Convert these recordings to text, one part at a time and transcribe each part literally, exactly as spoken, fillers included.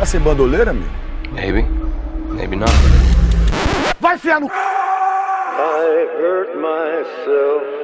ser bandoleiro, amigo? Maybe. Maybe not. Vai enfiar no... I hurt myself.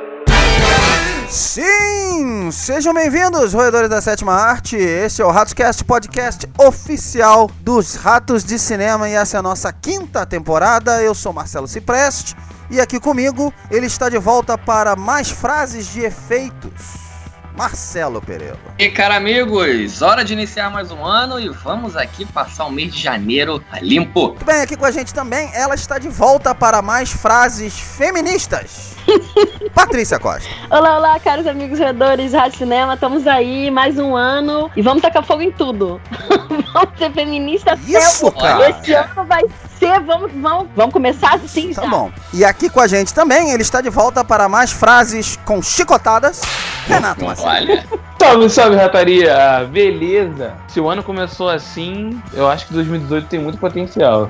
Sim! Sejam bem-vindos, roedores da sétima arte. Este é o RatosCast, podcast oficial dos Ratos de Cinema, e essa é a nossa quinta temporada. Eu sou Marcelo Cipreste e aqui comigo ele está de volta para mais frases de efeitos, Marcelo Pereira. E cara, amigos, hora de iniciar mais um ano e vamos aqui passar o mês de janeiro a limpo. Muito bem, aqui com a gente também, ela está de volta para mais frases feministas, Patrícia Costa. Olá, olá, caros amigos roedores de Rádio Cinema, estamos aí, mais um ano e vamos tacar fogo em tudo. Vamos ser feministas. Isso, até cara. Esse ano vai ser, vamos, vamos, vamos começar assim já. Tá bom. E aqui com a gente também, ele está de volta para mais frases com chicotadas, Renato Maciel. Olha, Salve, salve, rataria! Beleza! Se o ano começou assim, eu acho que dois mil e dezoito tem muito potencial.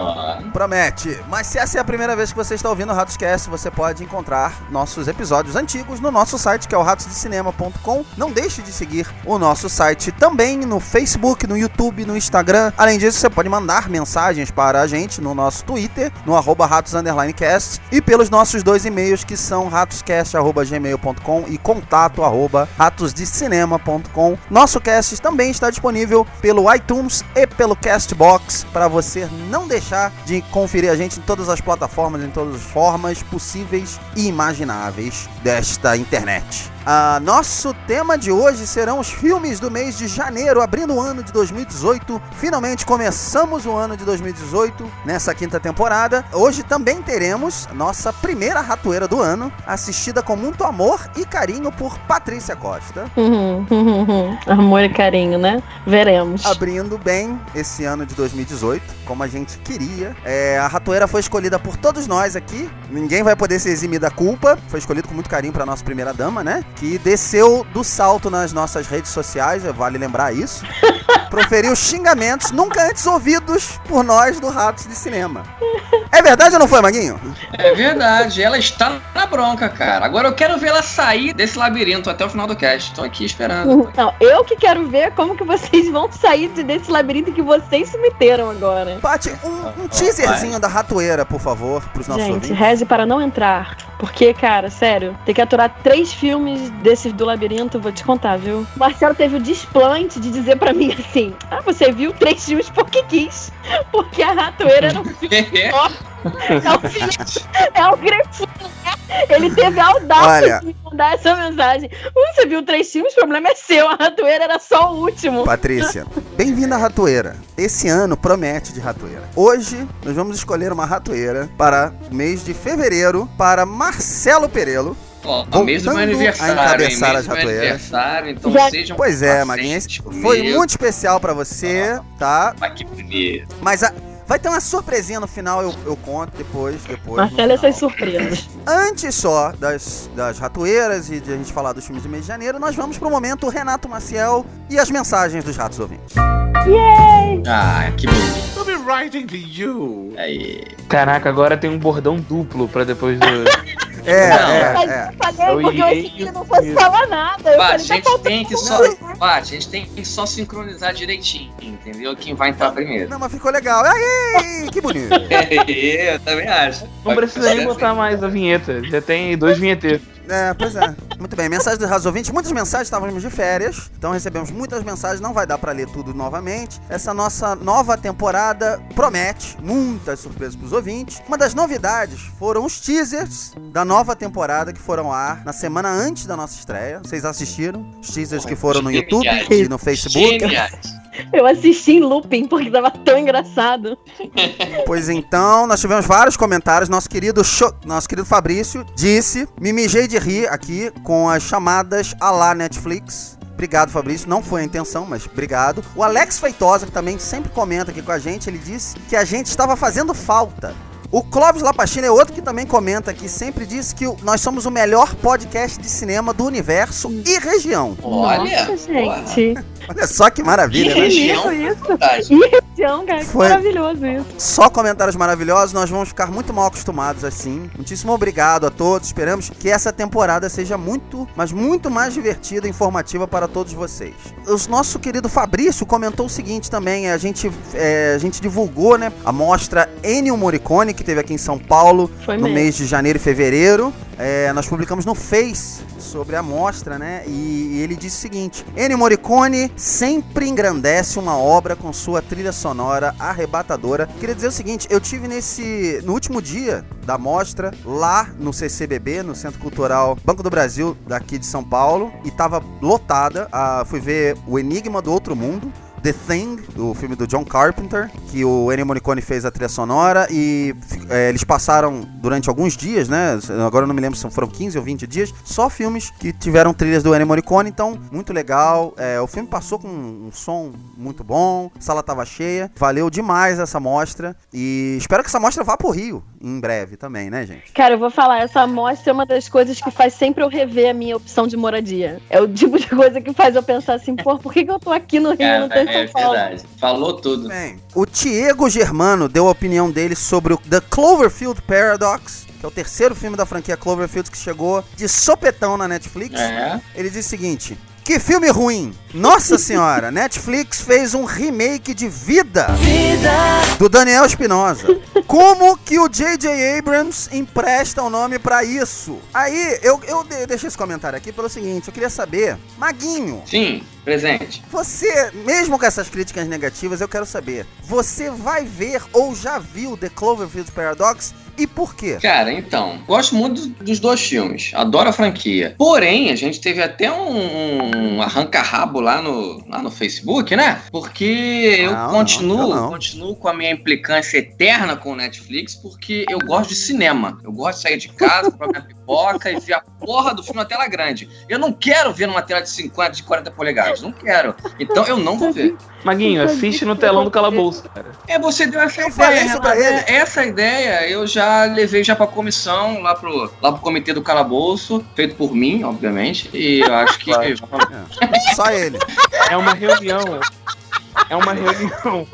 Promete. Mas se essa é a primeira vez que você está ouvindo o RatosCast, você pode encontrar nossos episódios antigos no nosso site, que é o ratos de cinema ponto com. Não deixe de seguir o nosso site também no Facebook, no YouTube, no Instagram. Além disso, você pode mandar mensagens para a gente no nosso Twitter, no arroba ratos underline cast, e pelos nossos dois e-mails, que são ratoscast arroba gmail ponto com e contato arroba ratos de cinema ponto com. Nosso cast também está disponível pelo iTunes e pelo Castbox, para você não deixar de conferir a gente em todas as plataformas, em todas as formas possíveis e imagináveis desta internet. Ah, nosso tema de hoje serão os filmes do mês de janeiro, abrindo o ano de dois mil e dezoito. Finalmente começamos o ano de dois mil e dezoito nessa quinta temporada. Hoje também teremos nossa primeira ratoeira do ano, assistida com muito amor e carinho por Patrícia Costa. Uhum, uhum, uhum. Amor e carinho, né? Veremos. Abrindo bem esse ano de dois mil e dezoito, como a gente queria. É, a ratoeira foi escolhida por todos nós aqui. Ninguém vai poder se eximir da culpa. Foi escolhido com muito carinho para nossa primeira dama, né? Que desceu do salto nas nossas redes sociais, vale lembrar isso. Proferiu xingamentos nunca antes ouvidos por nós do Ratos de Cinema. É verdade ou não foi, Maguinho? é verdade, ela está na bronca, cara. Agora eu quero ver ela sair desse labirinto até o final do cast. Tô aqui esperando. Não, eu que quero ver como que vocês vão sair de- desse labirinto que vocês se meteram agora. Paty, um, um teaserzinho da ratoeira, por favor, pros nossos Gente, ouvintes. reze para não entrar. Porque, cara, sério, ter que aturar três filmes desses do labirinto, vou te contar, viu? O Marcelo teve o desplante de dizer pra mim assim: ah, você viu três filmes porque quis. Porque a ratoeira era um filme só. É um filme, é um grefinho, né? Ele teve a audácia Olha. de mandar essa mensagem. "Uh, Você viu três filmes, o problema é seu. A ratoeira era só o último." Patrícia, bem-vinda à ratoeira. Esse ano promete de ratoeira. Hoje nós vamos escolher uma ratoeira para o mês de fevereiro para Marcelo Perello. Ó, mês do meu Voltando a aniversário, hein? encabeçar Mês as do meu ratoeiras. aniversário, então Já- sejam Pois é, pacientes Maguinho, comigo. foi muito especial pra você, tá? Mas que bonito. Mas a- vai ter uma surpresinha no final, eu, eu conto depois, depois. Marcelo, no essas final. surpresas. Antes só das, das ratoeiras e de a gente falar dos filmes do mês de janeiro, nós vamos pro momento Renato Maciel e as mensagens dos ratos ouvintes. Ah, que bonito. I'll be writing to you. Aí. Caraca, agora tem um bordão duplo pra depois do... É, Não, é, Mas é. eu falei Eu porque eu achei irei- que ele não fosse falar nada. Eu Bate, a falei, tá gente faltando tem que só. coisa. Bate, a gente tem que só sincronizar direitinho, entendeu? Quem vai entrar primeiro. Não, mas ficou legal. Aí, que bonito. Eu também acho. Não precisa nem botar mais a vinheta, já tem dois vinheteiros. É, pois é. Muito bem, mensagem dos ratos ouvintes. Muitas mensagens, estávamos de férias, então recebemos muitas mensagens, não vai dar pra ler tudo novamente. Essa nossa nova temporada promete muitas surpresas pros ouvintes. Uma das novidades foram os teasers da nova temporada que foram ao ar na semana antes da nossa estreia. Vocês assistiram? Os teasers que foram no YouTube e no Facebook. Geniais. Eu assisti em looping porque tava tão engraçado. Pois então, nós tivemos vários comentários. Nosso querido, Cho- nosso querido Fabrício disse: me mijei de rir aqui com as chamadas à la Netflix. Obrigado, Fabrício. Não foi a intenção, mas obrigado. O Alex Feitosa, que também sempre comenta aqui com a gente, ele disse que a gente estava fazendo falta. O Clóvis Lapachina é outro que também comenta aqui, sempre diz que o- nós somos o melhor podcast de cinema do universo e região. Olha, Nossa, gente. Olha só que maravilha, Que né? região isso. fantástica. E Sebastião, cara. Que Foi. maravilhoso isso. Só comentários maravilhosos, nós vamos ficar muito mal acostumados assim. Muitíssimo obrigado a todos. Esperamos que essa temporada seja muito, mas muito mais divertida e informativa para todos vocês. O nosso querido Fabrício comentou o seguinte também: a gente, é, a gente divulgou, né, a mostra Ennio Morricone, que teve aqui em São Paulo Foi no mesmo. mês de janeiro e fevereiro. É, nós publicamos no Face sobre a mostra, né? E, e ele disse o seguinte: Ennio Morricone sempre engrandece uma obra com sua trilha sonora arrebatadora. Queria dizer o seguinte: eu tive nesse no último dia da mostra lá no C C B B, no Centro Cultural Banco do Brasil, daqui de São Paulo, e tava lotada. Ah, fui ver O Enigma do Outro Mundo, The Thing, do filme do John Carpenter, que o Ennio Morricone fez a trilha sonora, e é, eles passaram durante alguns dias, né? Agora eu não me lembro se foram quinze ou vinte dias, só filmes que tiveram trilhas do Ennio Morricone, então muito legal. É, o filme passou com um som muito bom, a sala tava cheia, valeu demais essa mostra, e espero que essa mostra vá pro Rio em breve também, né, gente? Cara, eu vou falar, essa mostra é uma das coisas que faz sempre eu rever a minha opção de moradia. É o tipo de coisa que faz eu pensar assim, pô, por que, que eu tô aqui no Rio e não tô em São É Paulo? verdade. Falou tudo. Bem, o Diego Germano deu a opinião dele sobre o The Cloverfield Paradox, que é o terceiro filme da franquia Cloverfield que chegou de sopetão na Netflix. É. Ele diz o seguinte: que filme ruim! Nossa senhora, Netflix fez um remake de Vida, Vida. do Daniel Espinosa. Como que o J J Abrams empresta o nome pra isso? Aí, eu, eu de- deixei esse comentário aqui pelo seguinte: eu queria saber, Maguinho, Sim, presente. você, mesmo com essas críticas negativas, eu quero saber, você vai ver ou já viu The Cloverfield Paradox e por quê? Cara, então, gosto muito dos dois filmes. Adoro a franquia. Porém, a gente teve até um, um arranca-rabo lá no, lá no Facebook, né? Porque eu Não, continuo, não, eu não. continuo com a minha implicância eterna com o Netflix, porque eu gosto de cinema. Eu gosto de sair de casa, comprar minha pipoca e ver a porra do filme na tela grande. Eu não quero ver numa tela de cinquenta, de quarenta polegadas. Não quero. Então eu não vou ver. Maguinho, assiste no telão do calabouço, cara. É, você deu essa Eu falei ideia, isso pra Renato. ele. Essa ideia eu já levei já pra comissão, lá pro, lá pro comitê do calabouço, feito por mim, obviamente, e eu acho que... Claro. Só ele. É uma reunião. É uma reunião.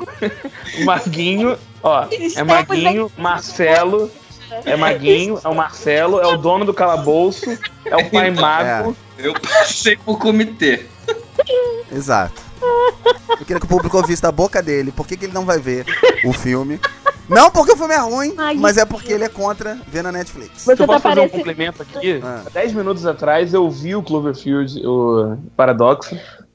O Maguinho, ó, é Maguinho, Marcelo, é Maguinho, é o Marcelo, é o dono do calabouço, é o pai mago. Eu passei pro comitê. Exato. Eu queria que o público ouvisse da boca dele por que, que ele não vai ver o filme. Não porque o filme é ruim, Ai, mas é porque ele é contra ver na Netflix. Você Se eu tá posso fazer um parecendo... complemento aqui, Ah. há dez minutos atrás eu vi o Cloverfield, o Paradoxo,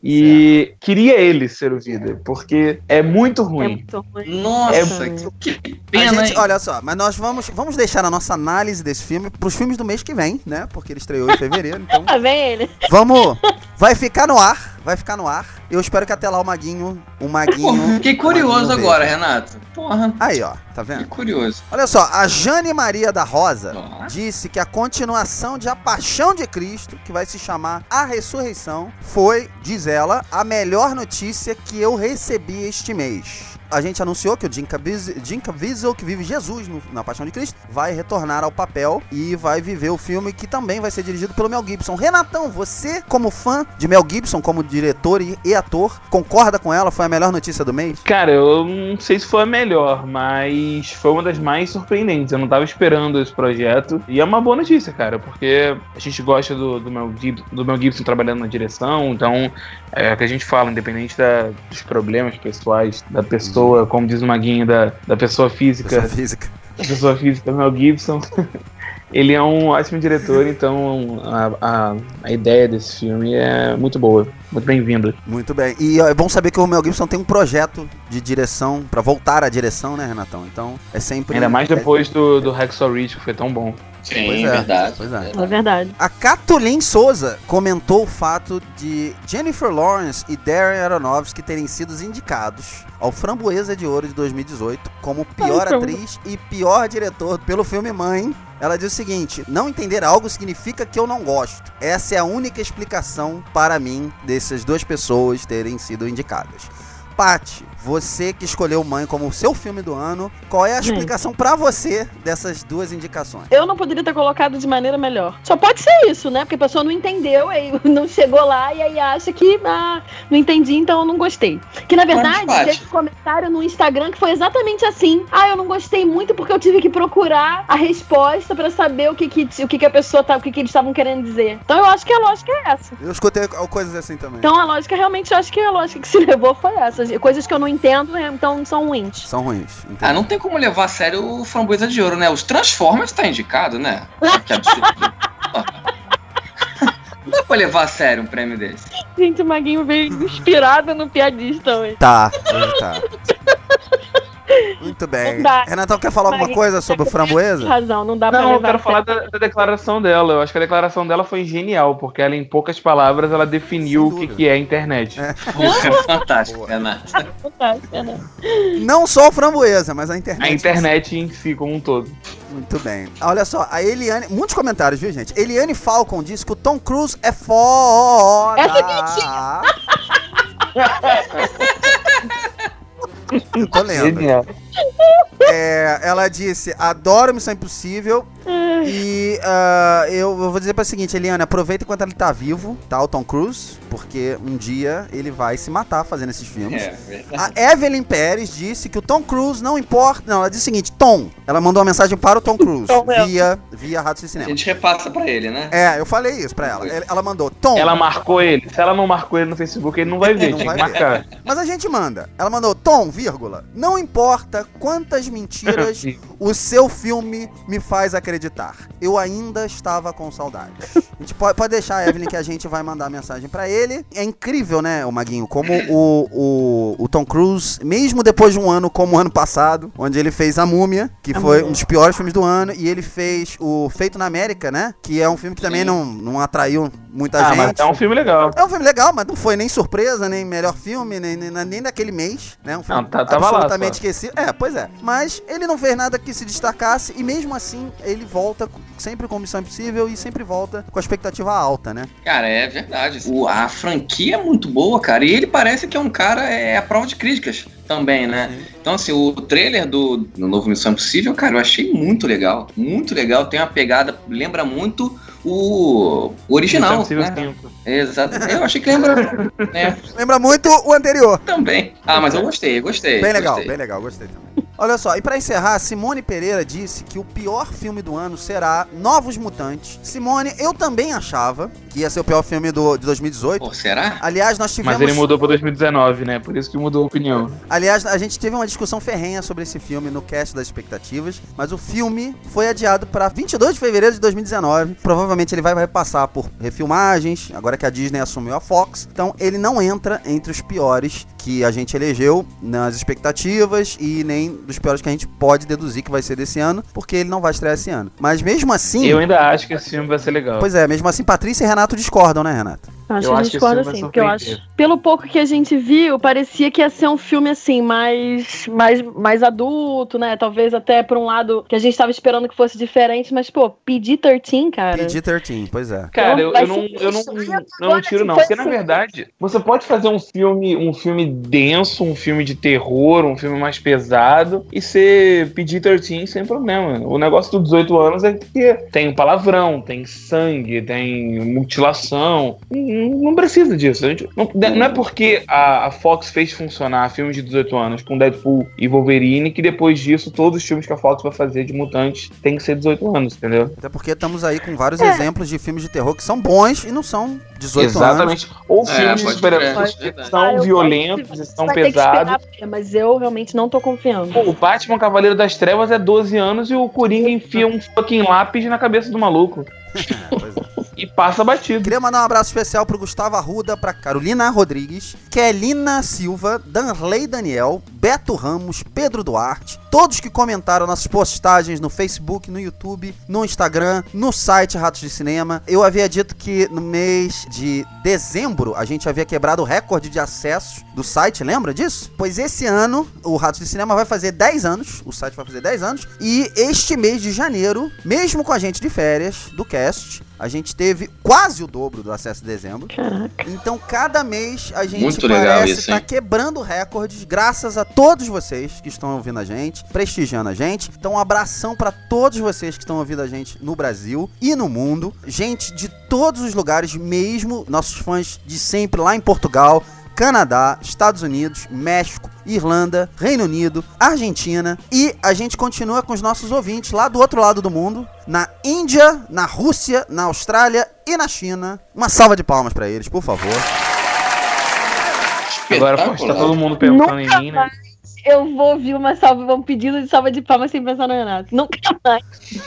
e queria ele ser o Vida, porque é muito É ruim. muito ruim. Nossa, É- que A pena, gente, hein? olha só, mas nós vamos, vamos deixar a nossa análise desse filme pros filmes do mês que vem, né? Porque ele estreou em fevereiro, então Ah, vem ele. vamos. Vai ficar no ar, vai ficar no ar. Eu espero que até lá o Maguinho, o Pô, Maguinho. fiquei o curioso Maguinho agora, veja. Renato. Porra, Aí, ó, tá fiquei vendo? curioso. Olha só, a Jane Maria da Rosa Ó. disse que a continuação de A Paixão de Cristo, que vai se chamar A Ressurreição, foi, diz ela, a melhor notícia que eu recebi este mês. A gente anunciou que o Jim Caviezel, Jim Caviezel, que vive Jesus no- na Paixão de Cristo, vai retornar ao papel e vai viver o filme, que também vai ser dirigido pelo Mel Gibson. Renatão, você, como fã de Mel Gibson, como diretor e, e ator, concorda com ela? Foi a melhor notícia do mês? Cara, eu não sei se foi a melhor, mas foi uma das mais surpreendentes. Eu não tava esperando esse projeto. E é uma boa notícia, cara, porque a gente gosta do, do, Mel, Gibson, do Mel Gibson trabalhando na direção, então é o que a gente fala, independente da, dos problemas pessoais da pessoa, como diz o Maguinho, da, da pessoa física, Pessoa física. da pessoa física Mel Gibson. Ele é um ótimo diretor, então a, a, a ideia desse filme é muito boa, muito bem-vinda. Muito bem. E ó, é bom saber que o Mel Gibson tem um projeto de direção, pra voltar à direção, né, Renatão? Então, é sempre... Ainda mais depois do, do Hacksaw Ridge, que foi tão bom. Sim, Pois é, verdade. pois é. É verdade. A Catulin Souza comentou o fato de Jennifer Lawrence e Darren Aronofsky terem sido indicados ao Framboesa de Ouro de dois mil e dezoito como pior Ai, atriz e pior diretor pelo filme Mãe. Ela diz o seguinte: não entender algo significa que eu não gosto. Essa é a única explicação para mim dessas duas pessoas terem sido indicadas. Paty, você que escolheu Mãe como o seu filme do ano, qual é a explicação pra você dessas duas indicações? Eu não poderia ter colocado de maneira melhor. Só pode ser isso, né? Porque a pessoa não entendeu, aí não chegou lá e aí acha que, ah, não entendi, então eu não gostei. Que na verdade, teve um comentário no Instagram que foi exatamente assim. Ah, eu não gostei muito porque eu tive que procurar a resposta pra saber o que que, o que, que a pessoa tá, o que, que eles estavam querendo dizer. Então eu acho que a lógica é essa. Eu escutei coisas assim também. Então a lógica, realmente, eu acho que a lógica que se levou foi essa. Coisas que eu não entendo, então são ruins. São ruins. Entendi. Ah, não tem como levar a sério o Framboesa de Ouro, né? Os Transformers tá indicado, né? Que absurdo. Não dá pra levar a sério um prêmio desse. Gente, o Maguinho veio inspirado no piadista hoje. Tá, tá. Muito bem. Renatão, quer falar alguma coisa sobre o Framboesa? Tem razão, não dá pra Não, eu levar quero a falar sério. da, da declaração dela. Eu acho que a declaração dela foi genial, porque ela, em poucas palavras, ela definiu o que, que é a internet. É. Fantástico, Renato. Fantástica, né? Não só o Framboesa, mas a internet. A internet em si como um todo. Muito bem. Olha só, a Eliane... Muitos comentários, viu, gente? Eliane Falcon disse que o Tom Cruise é foda. Essa é mentira. Eu tô lendo. Genial. É, ela disse, adoro Missão Impossível. E uh, eu, eu vou dizer para o seguinte, Eliane, aproveita enquanto ele tá vivo, tá? O Tom Cruise, porque um dia ele vai se matar fazendo esses filmes. É, verdade. A Evelyn Pérez disse que o Tom Cruise não importa. Não, ela disse o seguinte, Tom. Ela mandou uma mensagem para o Tom Cruise Tom, é. via, via Ratos de A Cinema. gente repassa pra ele, né? É, eu falei isso pra ela. Ela mandou, Tom. Ela marcou ele. Se ela não marcou ele no Facebook, ele não vai ver. Não Tinha vai que marcar. Mas a gente manda. Ela mandou, Tom, vírgula. Não importa quantas mentiras o seu filme me faz acreditar. Eu ainda estava com saudades. A gente pode, pode deixar, Evelyn, que a gente vai mandar mensagem pra ele. É incrível, né, o Maguinho, como o, o, o Tom Cruise, mesmo depois de um ano como o ano passado, onde ele fez A Múmia, que A foi Múmia. um dos piores filmes do ano, e ele fez o Feito na América, né, que é um filme que também não, não atraiu muita Ah, gente. mas é um filme legal. É um filme legal, mas não foi nem surpresa, nem melhor filme, nem, nem, nem daquele mês, né? Um filme Não, tá- tava lá, absolutamente só. esquecido. É, pois é. Mas ele não fez nada que se destacasse e mesmo assim ele volta sempre com Missão Impossível e sempre volta com a expectativa alta, né? Cara, é verdade. O, a franquia é muito boa, cara. E ele parece que é um cara, é a prova de críticas também, né? Sim. Então, assim, o trailer do, do novo Missão Impossível, cara, eu achei muito legal. Muito legal. Tem uma pegada, lembra muito o, o original. Missão Né? Impossível cinco. Exato. Eu achei que lembra, né? Lembra muito o anterior. Também. Ah, mas eu gostei, gostei. Bem legal, gostei. bem legal, gostei também. Olha só, e pra encerrar, Simone Pereira disse que o pior filme do ano será Novos Mutantes. Simone, eu também achava que ia ser o pior filme do, de dois mil e dezoito. Pô, será? Aliás, nós tivemos... Mas ele mudou pra dois mil e dezenove, né? Por isso que mudou a opinião. Aliás, a gente teve uma discussão ferrenha sobre esse filme no cast das expectativas, mas o filme foi adiado para vinte e dois de fevereiro de dois mil e dezenove. Provavelmente ele vai, vai passar por refilmagens, agora que a Disney assumiu a Fox. Então ele não entra entre os piores que a gente elegeu nas expectativas e nem dos piores que a gente pode deduzir que vai ser desse ano, porque ele não vai estrear esse ano. Mas mesmo assim... Eu ainda acho que esse filme vai ser legal. Pois é, mesmo assim, Patrícia e Renato discordam, né, Renato? Acho Eu que a acho gente que esse discorda filme vai sim, porque eu surpreender. acho, pelo pouco que a gente viu, parecia que ia ser um filme assim, mais, mais, mais adulto, né? Talvez até por um lado que a gente tava esperando que fosse diferente, mas, pô, P G treze, cara. P G treze, pois é. Cara, eu, Vai eu não, ser eu não, isso. eu não tiro não, Foi porque na assim. verdade você pode fazer um filme, um filme denso, um filme de terror, um filme mais pesado e ser P G treze sem problema. O negócio dos dezoito anos é que tem palavrão, tem sangue, tem mutilação, não, não precisa disso. A gente, não, não é porque a, a Fox fez funcionar filmes de dezoito anos com Deadpool e Wolverine que depois disso todos os filmes que a Fox vai fazer de mutantes tem que ser dezoito anos, entendeu? Até porque estamos aí com vários É. exemplos de filmes de terror que são bons e não são dezoito anos. Exatamente. Ou É, filmes de pode super-heróis crer. que Ah, são eu violentos gosto de- e são vai ter que esperar pesados. ver, mas eu realmente não tô confiando. Pô, o Batman Cavaleiro das Trevas é doze anos e o Coringa enfia um fucking lápis na cabeça do maluco. É, pois é. E passa batido. Queria mandar um abraço especial pro Gustavo Arruda, pra Carolina Rodrigues, Kelina Silva, Danley Daniel, Beto Ramos, Pedro Duarte, todos que comentaram nossas postagens no Facebook, no YouTube, no Instagram, no site Ratos de Cinema. Eu havia dito que no mês de dezembro a gente havia quebrado o recorde de acessos do site, lembra disso? Pois esse ano o Ratos de Cinema vai fazer dez anos, o site vai fazer dez anos, e este mês de janeiro, mesmo com a gente de férias do cast, a gente teve quase o dobro do acesso de dezembro. Caraca. Então, cada mês a gente Muito legal parece isso, estar hein? quebrando recordes, graças a todos vocês que estão ouvindo a gente, prestigiando a gente. Então, um abração para todos vocês que estão ouvindo a gente no Brasil e no mundo. Gente de todos os lugares, mesmo nossos fãs de sempre lá em Portugal, Canadá, Estados Unidos, México, Irlanda, Reino Unido, Argentina, e a gente continua com os nossos ouvintes lá do outro lado do mundo, na Índia, na Rússia, na Austrália e na China. Uma salva de palmas pra eles, por favor. Agora pode tá todo mundo pensando em mim, né? Eu vou ouvir uma salva, um pedido de salva de palmas sem pensar no Renato. Nunca mais.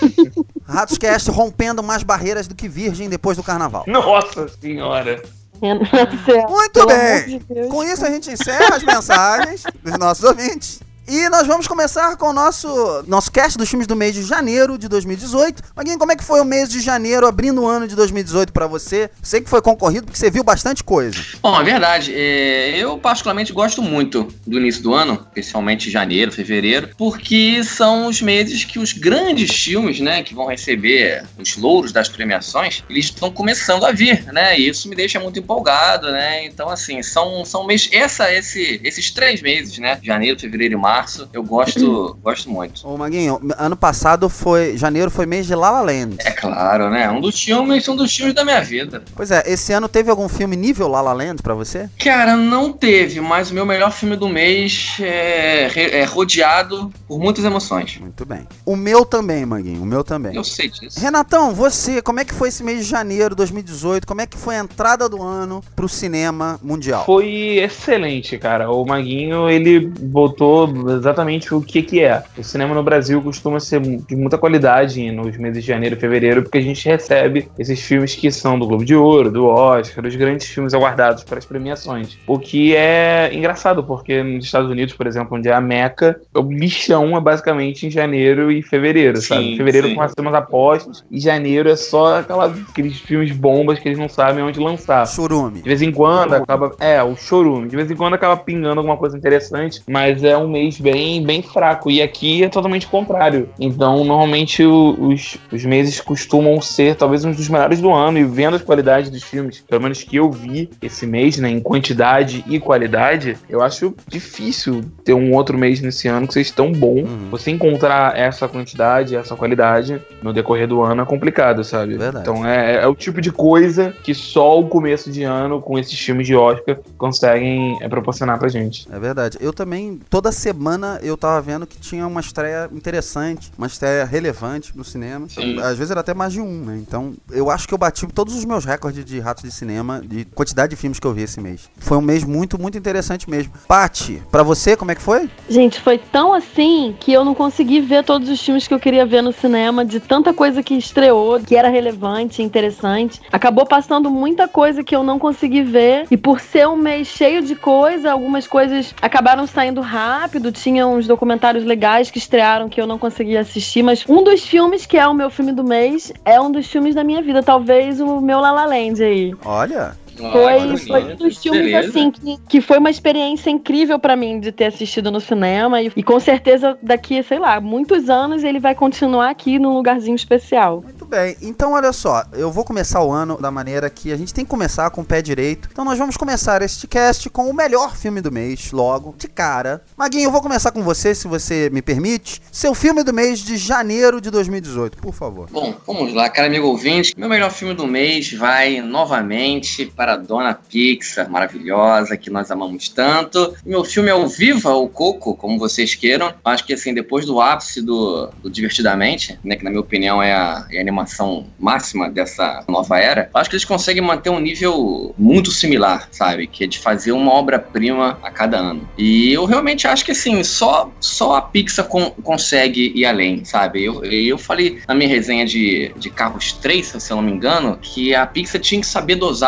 Ratos-Cast rompendo mais barreiras do que virgem depois do carnaval. Nossa senhora. Renato, céu. Muito Pelo bem. amor de Deus. Com isso a gente encerra as mensagens dos nossos ouvintes. E nós vamos começar com o nosso, nosso cast dos filmes do mês de janeiro de dois mil e dezoito. Maguinho, como é que foi o mês de janeiro abrindo o ano de dois mil e dezoito pra você? Sei que foi concorrido porque você viu bastante coisa. Bom, é verdade. É, eu particularmente gosto muito do início do ano, especialmente janeiro, fevereiro, porque são os meses que os grandes filmes, né, que vão receber os louros das premiações, eles estão começando a vir, né? E isso me deixa muito empolgado, né? Então, assim, são, são meses, essa, esse, esses três meses, né? Janeiro, fevereiro e março. Eu gosto, gosto muito. Ô Maguinho, ano passado foi, janeiro foi mês de La La Land. É claro, né? Um dos filmes, um dos filmes da minha vida. Pois é, esse ano teve algum filme nível La La Land pra você? Cara, não teve, mas o meu melhor filme do mês é, é rodeado por muitas emoções. Muito bem. O meu também, Maguinho, o meu também. Eu sei disso. Renatão, você, como é que foi esse mês de janeiro de dois mil e dezoito? Como é que foi a entrada do ano pro cinema mundial? Foi excelente, cara. O Maguinho, ele botou exatamente o que que é. O cinema no Brasil costuma ser de muita qualidade nos meses de janeiro e fevereiro, porque a gente recebe esses filmes que são do Globo de Ouro, do Oscar, os grandes filmes aguardados para as premiações. O que é engraçado, porque nos Estados Unidos, por exemplo, onde é a Meca, o lixão é basicamente em janeiro e fevereiro, Sim, sabe? Fevereiro sim. com as temas apostas, e janeiro é só aquela, aqueles filmes bombas que eles não sabem onde lançar. Churume. De vez em quando acaba... É, o chorume. De vez em quando acaba pingando alguma coisa interessante, mas é um mês bem, bem fraco. E aqui é totalmente o contrário. Então, normalmente, o, os, os meses costumam ser talvez um dos melhores do ano. E vendo as qualidades dos filmes, pelo menos que eu vi esse mês, né, em quantidade e qualidade, eu acho difícil ter um outro mês nesse ano que seja tão bom. Uhum. Você encontrar essa quantidade, essa qualidade no decorrer do ano é complicado, sabe? Verdade. Então, é, é o tipo de coisa que só o começo de ano, com esses filmes de Oscar, conseguem é, proporcionar pra gente. É verdade. Eu também, toda semana eu tava vendo que tinha uma estreia interessante, uma estreia relevante no cinema. Sim. Às vezes era até mais de um, né? Então, eu acho que eu bati todos os meus recordes de Ratos de Cinema, de quantidade de filmes que eu vi esse mês. Foi um mês muito, muito interessante mesmo. Paty, pra você, como é que foi? Gente, foi tão assim que eu não consegui ver todos os filmes que eu queria ver no cinema, de tanta coisa que estreou, que era relevante, interessante. Acabou passando muita coisa que eu não consegui ver, e por ser um mês cheio de coisa, algumas coisas acabaram saindo rápido, tinha uns documentários legais que estrearam que eu não consegui assistir, mas um dos filmes que é o meu filme do mês é um dos filmes da minha vida, talvez o meu La La Land aí. Olha... Foi, foi um dos filmes, Beleza. assim, que, que foi uma experiência incrível pra mim de ter assistido no cinema. E, e com certeza daqui, sei lá, muitos anos ele vai continuar aqui num lugarzinho especial. Muito bem, então olha só, eu vou começar o ano da maneira que a gente tem que começar com o pé direito. Então nós vamos começar este cast com o melhor filme do mês, logo, de cara. Maguinho, eu vou começar com você, se você me permite. Seu filme do mês de janeiro de dois mil e dezoito, por favor. Bom, vamos lá, cara amigo ouvinte. Meu melhor filme do mês vai novamente para a Dona Pixar, maravilhosa, que nós amamos tanto. Meu filme é o Viva ou Coco, como vocês queiram. Acho que, assim, depois do ápice do, do Divertidamente, né, que na minha opinião é a, é a animação máxima dessa nova era, acho que eles conseguem manter um nível muito similar, sabe? Que é de fazer uma obra-prima a cada ano. E eu realmente acho que, assim, só, só a Pixar con- consegue ir além, sabe? Eu, eu falei na minha resenha de, de Carros três, se eu não me engano, que a Pixar tinha que saber dosar com a Disney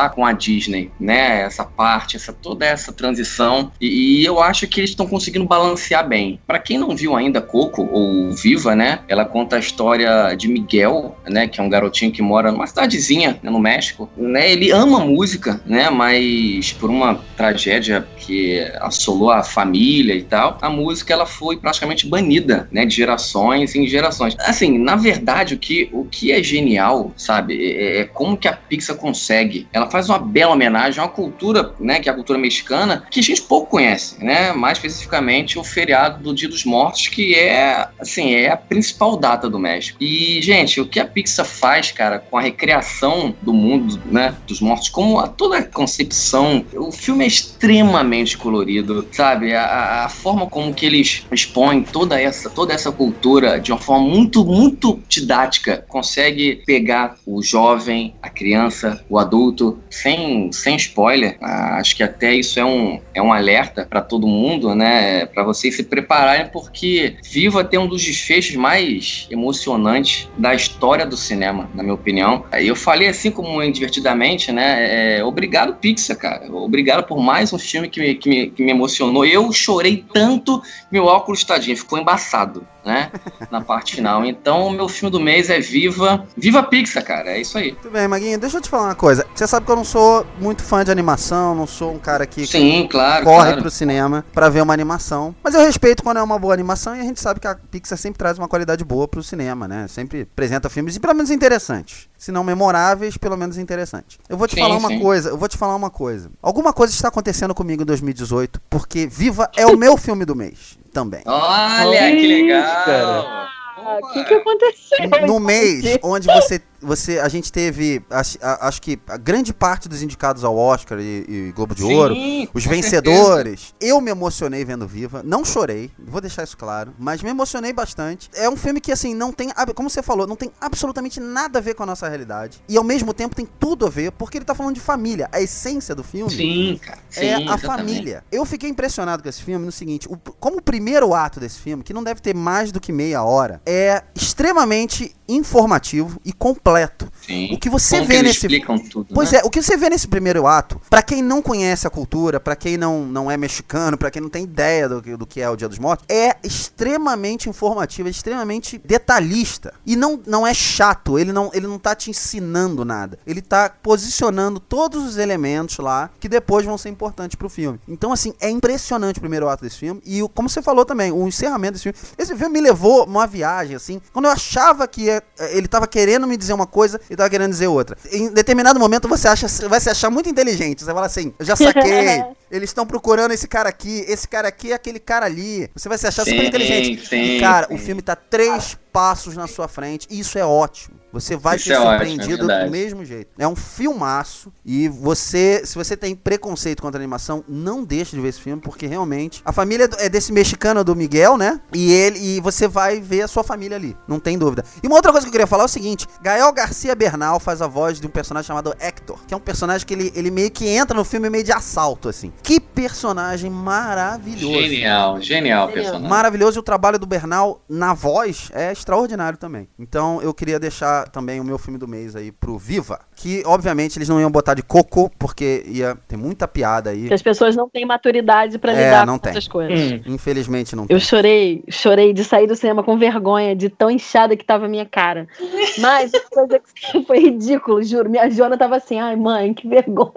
Disney, né? Essa parte, essa, toda essa transição. E, e eu acho que eles estão conseguindo balancear bem. Para quem não viu ainda Coco, ou Viva, né? Ela conta a história de Miguel, né? Que é um garotinho que mora numa cidadezinha, né, no México. Né? Ele ama música, né? Mas por uma tragédia que assolou a família e tal, a música ela foi praticamente banida, né? De gerações em gerações. Assim, na verdade, o que, o que é genial, sabe? É, é como que a Pixar consegue. Ela faz uma bela homenagem a uma cultura, né? Que é a cultura mexicana, que a gente pouco conhece, né? Mais especificamente o feriado do Dia dos Mortos, que é, assim, é a principal data do México. E, gente, o que a Pixar faz, cara, com a recriação do mundo, né? Dos mortos, como a, toda a concepção, o filme é extremamente colorido, sabe? A, a forma como que eles expõem toda essa, toda essa cultura de uma forma muito, muito didática, consegue pegar o jovem, a criança, o adulto, sem, sem spoiler. Ah, acho que até isso é um, é um alerta para todo mundo, né? Para vocês se prepararem, porque Viva tem um dos desfechos mais emocionantes da história do cinema, na minha opinião. Eu falei assim como divertidamente, né? É, obrigado, Pixar, cara. Obrigado por mais um filme que me, que me, que me emocionou. Eu chorei tanto, meu óculos, tadinho, ficou embaçado, né? Na parte final. Então, o meu filme do mês é Viva. Viva Pixar, cara. É isso aí. Tudo bem, Maguinho. Deixa eu te falar uma coisa. Você sabe que eu não sou muito fã de animação, não sou um cara que Sim, claro, corre claro. pro cinema pra ver uma animação. Mas eu respeito quando é uma boa animação e a gente sabe que a Pixar sempre traz uma qualidade boa pro cinema, né? Sempre apresenta filmes, e pelo menos interessantes. Se não memoráveis, pelo menos interessantes. Eu vou te Sim, falar uma sim. coisa, eu vou te falar uma coisa. Alguma coisa está acontecendo comigo em dois mil e dezoito, porque Viva é o meu filme do mês também. Olha, que legal. cara. O que, que aconteceu? No mês onde você, você a gente teve, acho, acho que a grande parte dos indicados ao Oscar e, e Globo de Sim, Ouro, com os certeza. vencedores, eu me emocionei vendo Viva, não chorei, vou deixar isso claro, mas me emocionei bastante. É um filme que, assim, não tem, como você falou, não tem absolutamente nada a ver com a nossa realidade, e ao mesmo tempo tem tudo a ver, porque ele tá falando de família. A essência do filme Sim, cara. Sim, é a exatamente. família. Eu fiquei impressionado com esse filme no seguinte, o, como o primeiro ato desse filme, que não deve ter mais do que meia hora, é extremamente informativo e completo. Sim. O que você Como vê que eles nesse explicam tudo, Pois né? é, o que você vê nesse primeiro ato, pra quem não conhece a cultura, pra quem não, não é mexicano, pra quem não tem ideia do, que- do que é o Dia dos Mortos, é extremamente informativo, é extremamente detalhista. E não, não é chato, ele não, ele não tá te ensinando nada. Ele tá posicionando todos os elementos lá que depois vão ser importantes pro filme. Então, assim, é impressionante o primeiro ato desse filme. E o- como você falou também, o encerramento desse filme. Esse filme me levou numa viagem, assim, quando eu achava que ia- ele tava querendo me dizer uma coisa e tava querendo dizer outra. Em determinado momento você acha, vai se achar muito inteligente. Você fala assim, eu já saquei, eles estão procurando esse cara aqui, esse cara aqui é aquele cara ali. Você vai se achar super Sim, inteligente. sim, E, cara, sim. o filme tá três passos na sua frente e isso é ótimo. Você vai Isso ser é ótimo, é surpreendido verdade. do mesmo jeito. É um filmaço e você, se você tem preconceito contra a animação, não deixe de ver esse filme, porque realmente a família é desse mexicano do Miguel, né? E ele e você vai ver a sua família ali, não tem dúvida. E uma outra coisa que eu queria falar é o seguinte: Gael Garcia Bernal faz a voz de um personagem chamado Hector, que é um personagem que ele, ele meio que entra no filme meio de assalto, assim. Que personagem maravilhoso. Genial, genial o Genial. personagem. Maravilhoso, e o trabalho do Bernal na voz é extraordinário também. Então eu queria deixar também o meu filme do mês aí pro Viva, que obviamente eles não iam botar de Coco, porque ia ter muita piada aí. Que as pessoas não têm maturidade pra É, lidar não com tem. essas coisas. Hum. Infelizmente não tem. Eu chorei, chorei de sair do cinema com vergonha, de tão inchada que tava a minha cara. Mas uma coisa que foi ridículo, juro. Minha Jona tava assim, ai mãe, que vergonha.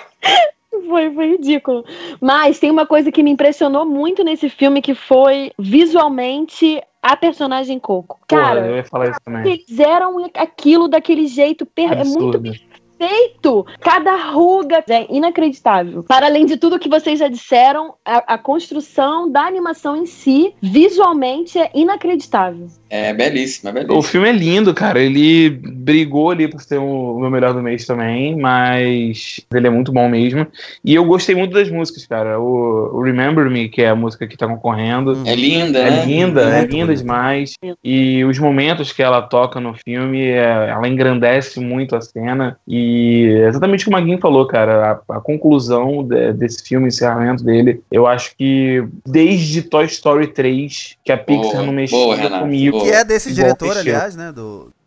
Foi, foi ridículo. Mas tem uma coisa que me impressionou muito nesse filme, que foi visualmente a personagem Coco. Porra, Cara, eu ia falar isso também. eles fizeram aquilo daquele jeito, per... é muito Absurdo. perfeito. Cada ruga é inacreditável. Para além de tudo que vocês já disseram, a, a construção da animação em si, visualmente, é inacreditável. É belíssimo, é O belíssimo. filme é lindo, cara. Ele brigou ali por ser o meu melhor do mês também, mas ele é muito bom mesmo. E eu gostei muito das músicas, cara. O, o Remember Me, que é a música que tá concorrendo, É linda, é né? linda, é Muito linda bonito. demais. E os momentos que ela toca no filme, é- ela engrandece muito a cena. E é exatamente como a Guin falou, cara, a, a conclusão de- desse filme, o encerramento dele, eu acho que desde Toy Story três, que a Pixar Boa, não mexia boa, Renato, comigo. boa. Que é desse Igual diretor, mexeu. aliás, né? Do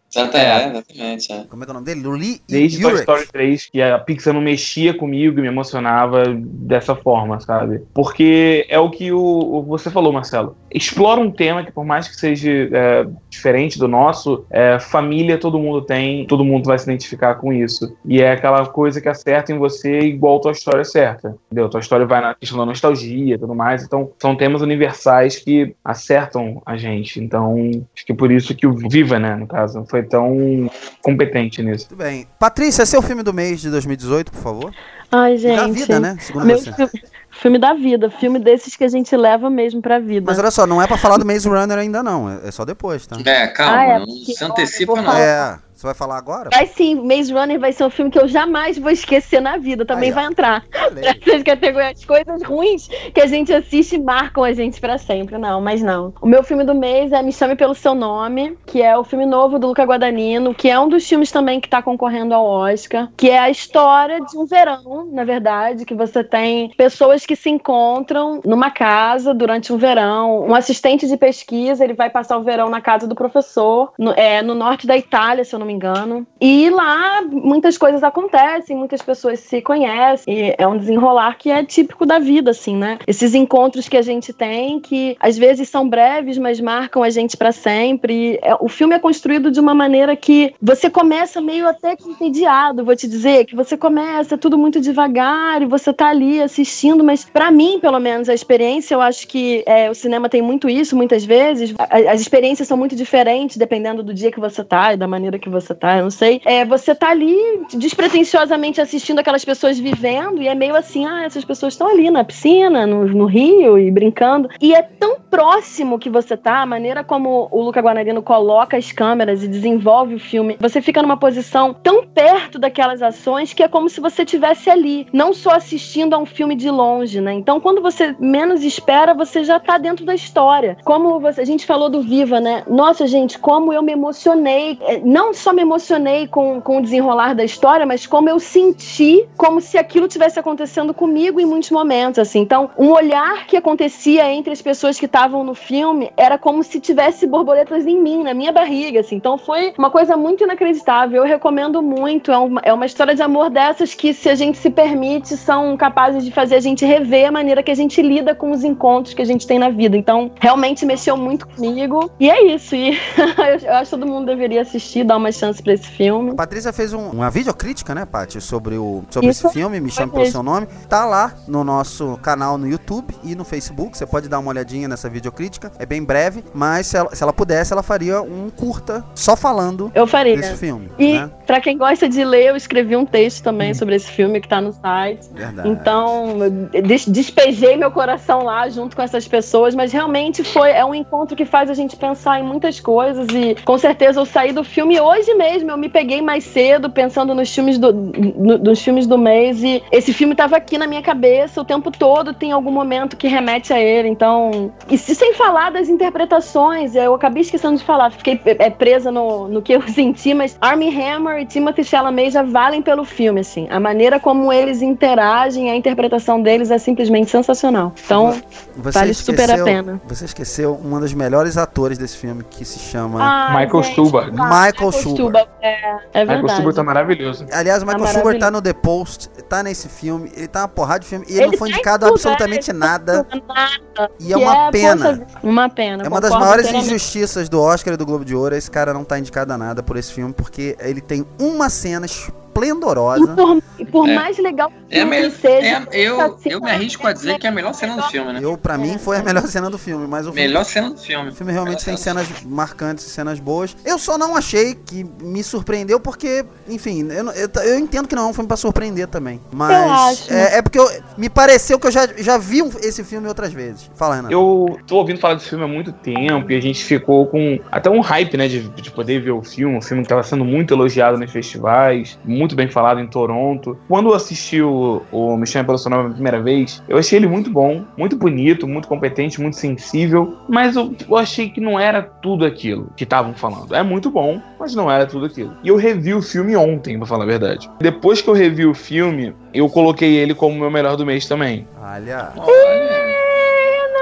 Exato, é, exatamente. É. Como é que é o nome dele? Lee Desde Toy Ulrich. Story três, que a Pixar não mexia comigo e me emocionava dessa forma, sabe? Porque é o que o, o- você falou, Marcelo. Explora um tema que, por mais que seja é, diferente do nosso, é, família todo mundo tem, todo mundo vai se identificar com isso. E é aquela coisa que acerta em você igual tua história acerta. Entendeu? Tua história vai na questão da nostalgia e tudo mais. Então, são temas universais que acertam a gente. Então, acho que por isso que o Viva, né, no caso, foi tão competente nisso. Muito bem. Patrícia, esse é o filme do mês de dois mil e dezoito, por favor? Ai, E gente. da vida, né? Segundo Meu você. fi- filme da vida. Filme desses que a gente leva mesmo pra vida. Mas olha só, não é pra falar do Maze Runner ainda não, é é só depois, tá? É, calma, Ah, é, não porque, se olha, antecipa, eu vou não. falar. É, você vai falar agora? Vai sim, Maze Runner vai ser um filme que eu jamais vou esquecer na vida. Também Aí, ó. vai entrar. Olha aí. Essas categorias, as coisas ruins que a gente assiste marcam a gente pra sempre. Não, mas não. O meu filme do mês é Me Chame Pelo Seu Nome, que é o filme novo do Luca Guadagnino, que é um dos filmes também que tá concorrendo ao Oscar, que é a história de um verão, na verdade, que você tem pessoas que se encontram numa casa durante um verão. Um assistente de pesquisa, ele vai passar o verão na casa do professor, no, é, no norte da Itália, se eu não me engano. E lá muitas coisas acontecem, muitas pessoas se conhecem, e é um desenrolar que é típico da vida, assim, né? Esses encontros que a gente tem, que às vezes são breves, mas marcam a gente pra sempre. E, é, o filme é construído de uma maneira que você começa meio até que entediado, vou te dizer, que você começa tudo muito devagar e você tá ali assistindo, mas pra mim, pelo menos, a experiência, eu acho que é, o cinema tem muito isso, muitas vezes. A- as experiências são muito diferentes, dependendo do dia que você tá e da maneira que você tá, eu não sei. É, você tá ali despretensiosamente assistindo aquelas pessoas vivendo e é meio assim, ah, essas pessoas estão ali na piscina, no, no rio e brincando. E é tão próximo que você tá, a maneira como o Luca Guadagnino coloca as câmeras e desenvolve o filme, você fica numa posição tão perto daquelas ações que é como se você estivesse ali, não só assistindo a um filme de longe, né? Então, quando você menos espera, você já tá dentro da história. Como você, a gente falou do Viva, né? Nossa, gente, como eu me emocionei. É, não só me emocionei com, com o desenrolar da história, mas como eu senti como se aquilo tivesse acontecendo comigo em muitos momentos, assim. Então, um olhar que acontecia entre as pessoas que estavam no filme era como se tivesse borboletas em mim, na minha barriga, assim. Então, foi uma coisa muito inacreditável. Eu recomendo muito. É uma, é uma história de amor dessas que, se a gente se permite, são capazes de fazer a gente rever a maneira que a gente lida com os encontros que a gente tem na vida. Então, realmente mexeu muito comigo. E é isso. E eu, eu acho que todo mundo deveria assistir, dar uma chance pra esse filme. A Patrícia fez um- uma videocrítica, né, Paty, sobre, o, sobre Isso. esse filme, Me Chame Foi Pelo mesmo. Seu Nome. Tá lá no nosso canal no YouTube e no Facebook. Você pode dar uma olhadinha nessa videocrítica. É bem breve, mas se ela, se ela pudesse, ela faria um curta só falando Eu faria. desse filme. E, Né? pra quem gosta de ler, eu escrevi um texto também sobre esse filme que tá no site. Verdade. Então, eu des- despejei meu coração lá junto com essas pessoas, mas realmente foi é um encontro que faz a gente pensar em muitas coisas e com certeza eu saí do filme hoje mesmo, eu me peguei mais cedo pensando nos filmes do, no- nos filmes do mês e esse filme tava aqui na minha cabeça o tempo todo, tem algum momento que remete a ele, então... E se, sem falar das interpretações, eu acabei esquecendo de falar, fiquei é, presa no, no que eu senti, mas Armie Hammer e Timothée Chalamet já valem pelo filme, assim. A maneira como eles interagem, a interpretação deles é simplesmente sensacional. Então, Você vale super a pena. Você esqueceu uma dos melhores atores desse filme, que se chama... ah, Michael gente, Stuhlbarg. ah, Michael Stuhlbarg. É, é Michael verdade. Stuhlbarg tá maravilhoso. Aliás, o Michael Tá Stuhlbarg tá maravilhoso. no The Post, tá nesse filme, ele tá uma porrada de filme, e ele, não Ele foi tá em indicado tudo, absolutamente é, ele nada, tá em tudo, nada. e é Que uma pena. poxa, uma pena. É uma das concordo maiores plenamente. injustiças do Oscar e do Globo de Ouro, esse cara não tá indicado a nada por esse filme, porque ele tem uma cena E esplendorosa. por, e por É. mais legal que É, o me- filme seja, é, eu, assim, eu me arrisco a dizer que é a melhor cena do filme, né? Eu, pra mim, foi a melhor cena do filme, mas o filme, Melhor cena do filme. o filme realmente tem Melhor cena cenas marcantes e cenas boas. Eu só não achei que me surpreendeu, porque, enfim, eu, não- eu, eu entendo que não é um filme pra surpreender também. Mas Eu acho. é, é porque eu- me pareceu que eu já, já vi um- esse filme outras vezes. Fala, Renato. Eu tô ouvindo falar desse filme há muito tempo e a gente ficou com até um hype, né, de, de poder ver o filme. Um filme que tava sendo muito elogiado nos festivais, muito bem falado em Toronto. Quando eu assisti o, o Me Chame Pelo Seu Nome pela primeira vez, eu achei ele muito bom, muito bonito, muito competente, muito sensível, mas eu, eu achei que não era tudo aquilo que estavam falando. É muito bom, mas não era tudo aquilo. E eu revi o filme ontem, pra falar a verdade. Depois que eu revi o filme, eu coloquei ele como o meu melhor do mês também. Olha. Olha,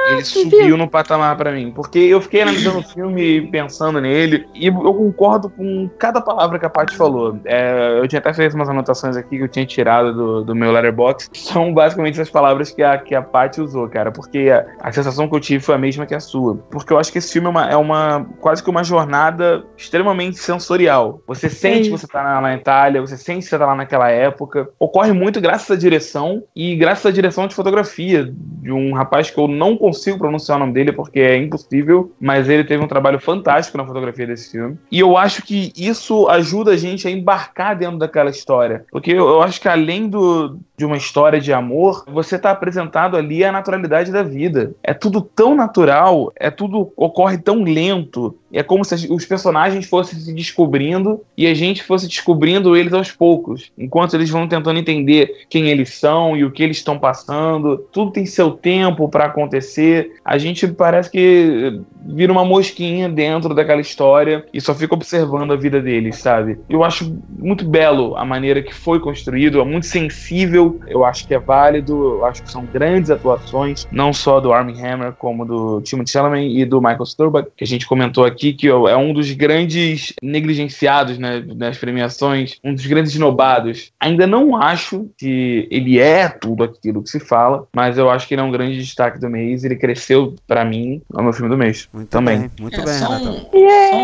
ele subiu no patamar pra mim. Porque eu fiquei analisando o filme, pensando nele, e eu concordo com cada palavra que a Paty falou. É, eu tinha até feito umas anotações aqui que eu tinha tirado do, do meu Letterboxd, que são basicamente as palavras que a, que a Paty usou, cara. Porque a, a sensação que eu tive foi a mesma que a sua. Porque eu acho que esse filme é uma, é uma quase que uma jornada extremamente sensorial. Você sente que você tá na, na Itália, você sente que você tá lá naquela época. Ocorre muito graças à direção e graças à direção de fotografia de um rapaz que eu não consigo pronunciar o nome dele porque é impossível, mas ele teve um trabalho fantástico na fotografia desse filme. E eu acho que isso ajuda a gente a embarcar dentro daquela história. Porque eu, eu acho que além do, de uma história de amor, você tá apresentado ali a naturalidade da vida. É tudo tão natural, é tudo ocorre tão lento. É como se os personagens fossem se descobrindo e a gente fosse descobrindo eles aos poucos. Enquanto eles vão tentando entender quem eles são e o que eles estão passando. Tudo tem seu tempo para acontecer. A gente parece que vira uma mosquinha dentro daquela história e só fica observando a vida deles, sabe? Eu acho muito belo a maneira que foi construído, é muito sensível, eu acho que é válido, eu acho que são grandes atuações, não só do Armie Hammer, como do Timothée Chalamet e do Michael Stuhlbarg, que a gente comentou aqui, que é um dos grandes negligenciados, né, nas premiações, um dos grandes esnobados. Ainda não acho que ele é tudo aquilo que se fala, mas eu acho que ele é um grande destaque do mês, ele cresceu pra mim, é o meu filme do mês. Muito também. Bem, muito é, bem, só Renatão. um,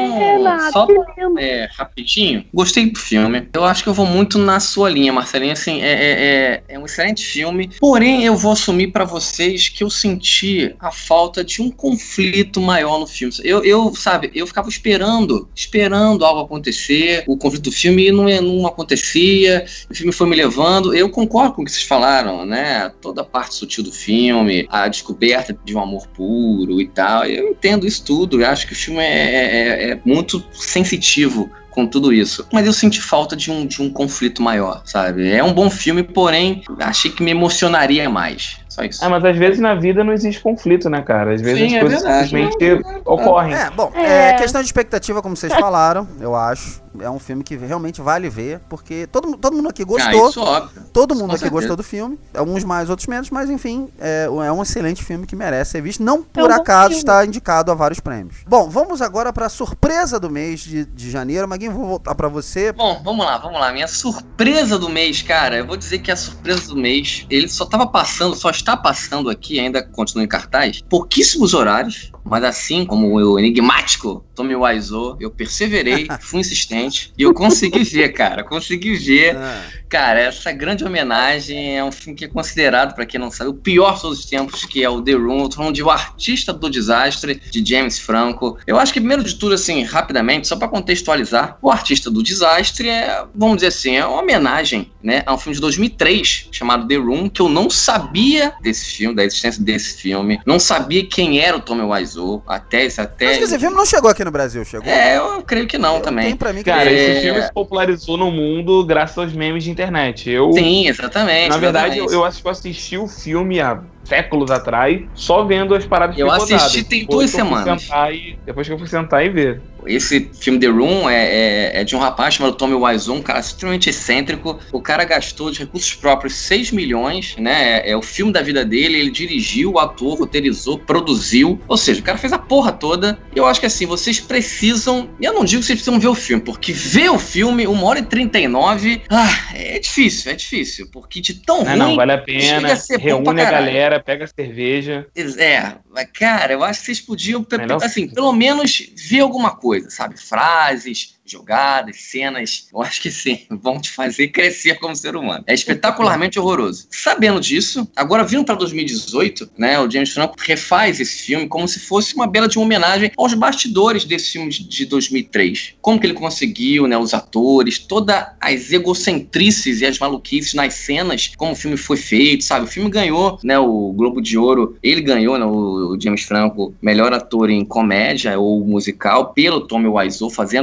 Yeah, só, Renato, só é, rapidinho, gostei do filme. Eu acho que eu vou muito na sua linha, Marcelinho. Assim, é, é, é, é um excelente filme. Porém, eu vou assumir pra vocês que eu senti a falta de um conflito maior no filme. Eu, eu sabe, eu ficava esperando, esperando algo acontecer, o conflito do filme não, não acontecia, o filme foi me levando. Eu concordo com o que vocês falaram, né? Toda a parte sutil do filme, a descoberta de um amor puro e tal. Eu entendo isso tudo, eu acho que o filme é, é, é muito sensitivo com tudo isso. Mas eu senti falta de um, de um conflito maior, sabe? É um bom filme, porém, achei que me emocionaria mais. Só isso. Ah, mas às vezes na vida não existe conflito, né, cara? Às vezes Sim, as é coisas verdade. simplesmente ocorrem. É, bom, É. é questão de expectativa, como vocês falaram, eu acho. É um filme que realmente vale ver, porque todo, todo mundo aqui Ah, gostou. isso óbvio. Todo mundo Com aqui certeza. gostou do filme. Alguns mais, outros menos, mas enfim, é, é um excelente filme que merece ser visto. Não por É um bom acaso filme. está indicado a vários prêmios. Bom, vamos agora para a surpresa do mês de, de janeiro. Maguinho, vou voltar para você. Bom, vamos lá, vamos lá. Minha surpresa do mês, cara, eu vou dizer que a surpresa do mês, ele só tava passando, só está passando aqui, ainda continua em cartaz, pouquíssimos horários, mas assim como o enigmático Tommy Wiseau, eu perseverei, fui insistente, e eu consegui ver, cara, consegui ver. Ah, Cara, essa grande homenagem é um filme que é considerado, pra quem não sabe, o pior de todos os tempos, que é o The Room. Eu tô falando de O Artista do Desastre, de James Franco. Eu acho que, primeiro de tudo, assim, rapidamente, só pra contextualizar, O Artista do Desastre é, vamos dizer assim, é uma homenagem, né, a um filme de dois mil e três, chamado The Room, que eu não sabia desse filme, da existência desse filme, não sabia quem era o Tommy Wiseau, até esse, até... Acho que esse filme não chegou aqui no Brasil, chegou? É, eu creio que não também. Tem pra mim que Cara, É. esse filme se popularizou no mundo graças aos memes de internet. Eu, Sim, exatamente. na verdade, eu, exatamente. eu acho que eu assisti o filme há séculos atrás, só vendo as paradas Eu picotadas. assisti tem Depois duas que eu fui semanas. sentar e- Depois que eu fui sentar e ver. Esse filme The Room é, é, é de um rapaz chamado Tommy Wiseau, um cara extremamente excêntrico. O cara gastou de recursos próprios seis milhões, né? É, é o filme da vida dele, ele dirigiu, atuou, roteirizou, produziu. Ou seja, o cara fez a porra toda. E eu acho que assim, vocês precisam... Eu não digo que vocês precisam ver o filme, porque ver o filme, uma hora e trinta e nove... Ah, é difícil, é difícil. Porque de tão Não, ruim... não, vale a chega pena. a ser bom Reúne pra a caralho. galera, pega a cerveja. É, mas, cara, eu acho que vocês podiam, pe- Melhor assim, filme. pelo menos ver alguma coisa, sabe? Frases, jogadas, cenas. Eu acho que sim, vão te fazer crescer como ser humano. É espetacularmente horroroso. Sabendo disso, agora vindo pra dois mil e dezoito, né, o James Franco refaz esse filme como se fosse uma bela de uma homenagem aos bastidores desse filme de, de dois mil e três. Como que ele conseguiu, né, os atores, todas as egocentrices e as maluquices nas cenas, como o filme foi feito, sabe? O filme ganhou, né, o Globo de Ouro, ele ganhou, né, o, o James Franco, melhor ator em comédia ou musical, pelo Tommy Wiseau, fazendo Tommy Wiseau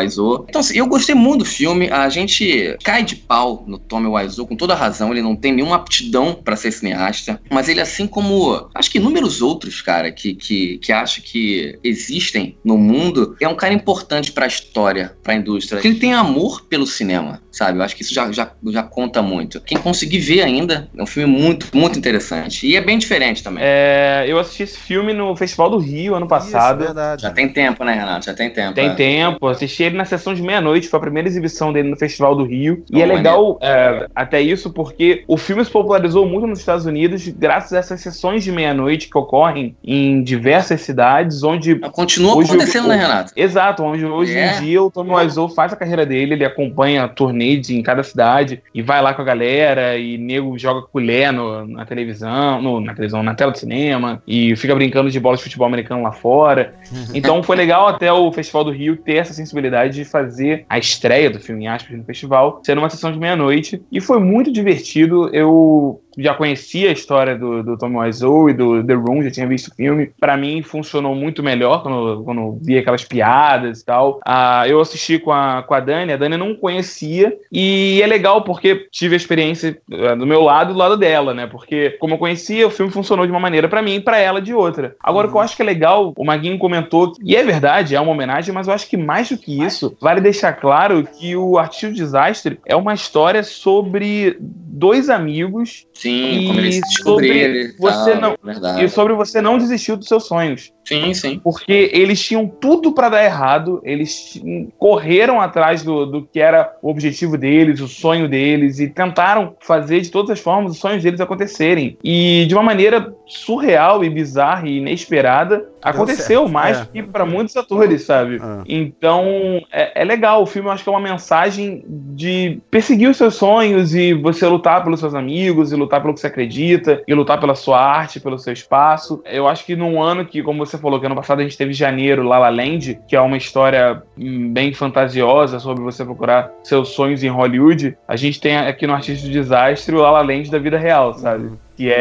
Wiseau. Então, assim, eu gostei muito do filme. A gente cai de pau no Tommy Wiseau com toda razão. Ele não tem nenhuma aptidão pra ser cineasta. Mas ele, assim como acho que inúmeros outros, cara, que, que, que acho que existem no mundo, é um cara importante pra história, pra indústria. Ele tem amor pelo cinema, sabe? Eu acho que isso já, já, já conta muito. Quem conseguir ver ainda, é um filme muito, muito interessante. E é bem diferente também. É, eu assisti esse filme no Festival do Rio, ano passado. Isso, verdade. Já tem tempo, né, Renato? Já tem tempo. Tem é. tempo, assisti ele na sessão de meia-noite, foi a primeira exibição dele no Festival do Rio. E Oh, é legal é, até isso porque o filme se popularizou muito nos Estados Unidos graças a essas sessões de meia-noite que ocorrem em diversas cidades, onde... Continua hoje acontecendo, o, né, Renato? Exato, onde hoje É. em dia o Tommy Wiseau faz a carreira dele, ele acompanha turnês em cada cidade e vai lá com a galera e nego joga colher no, na televisão, no, na televisão, na tela do cinema e fica brincando de bola de futebol americano lá fora. Então foi legal até o Festival do Rio ter essa sensibilidade de fazer a estreia do filme, em aspas, no festival, sendo uma sessão de meia-noite. E foi muito divertido. Eu já conhecia a história do, do Tommy Wiseau e do The Room, já tinha visto o filme. Pra mim, funcionou muito melhor quando, quando vi aquelas piadas e tal. Ah, eu assisti com a, com a Dani, a Dani não conhecia, e é legal porque tive a experiência do meu lado e do lado dela, né? Porque, como eu conhecia, o filme funcionou de uma maneira pra mim e pra ela de outra. Agora, o que eu acho que é legal, o Maguinho comentou, e é verdade, é uma homenagem, mas eu acho que mais do que isso, vale deixar claro que o Artista do Desastre é uma história sobre dois amigos. Sim, e como eles se sobre descobriram. você tal, não verdade. E sobre você não desistir dos seus sonhos. Sim, sim. Porque eles tinham tudo pra dar errado, eles t- correram atrás do, do que era o objetivo deles, o sonho deles, e tentaram fazer de todas as formas os sonhos deles acontecerem. E de uma maneira surreal e bizarra e inesperada, aconteceu certo, mais é. do que pra muitos atores, sabe? Ah. Então, é, é legal. O filme, eu acho que é uma mensagem de perseguir os seus sonhos e você lutar pelos seus amigos, e lutar pelo que você acredita, e lutar pela sua arte, pelo seu espaço. Eu acho que num ano que, como você falou, que ano passado a gente teve Janeiro, La La Land, que é uma história hum, bem fantasiosa sobre você procurar seus sonhos em Hollywood, a gente tem aqui no Artista do Desastre o La La Land da vida real, sabe? Que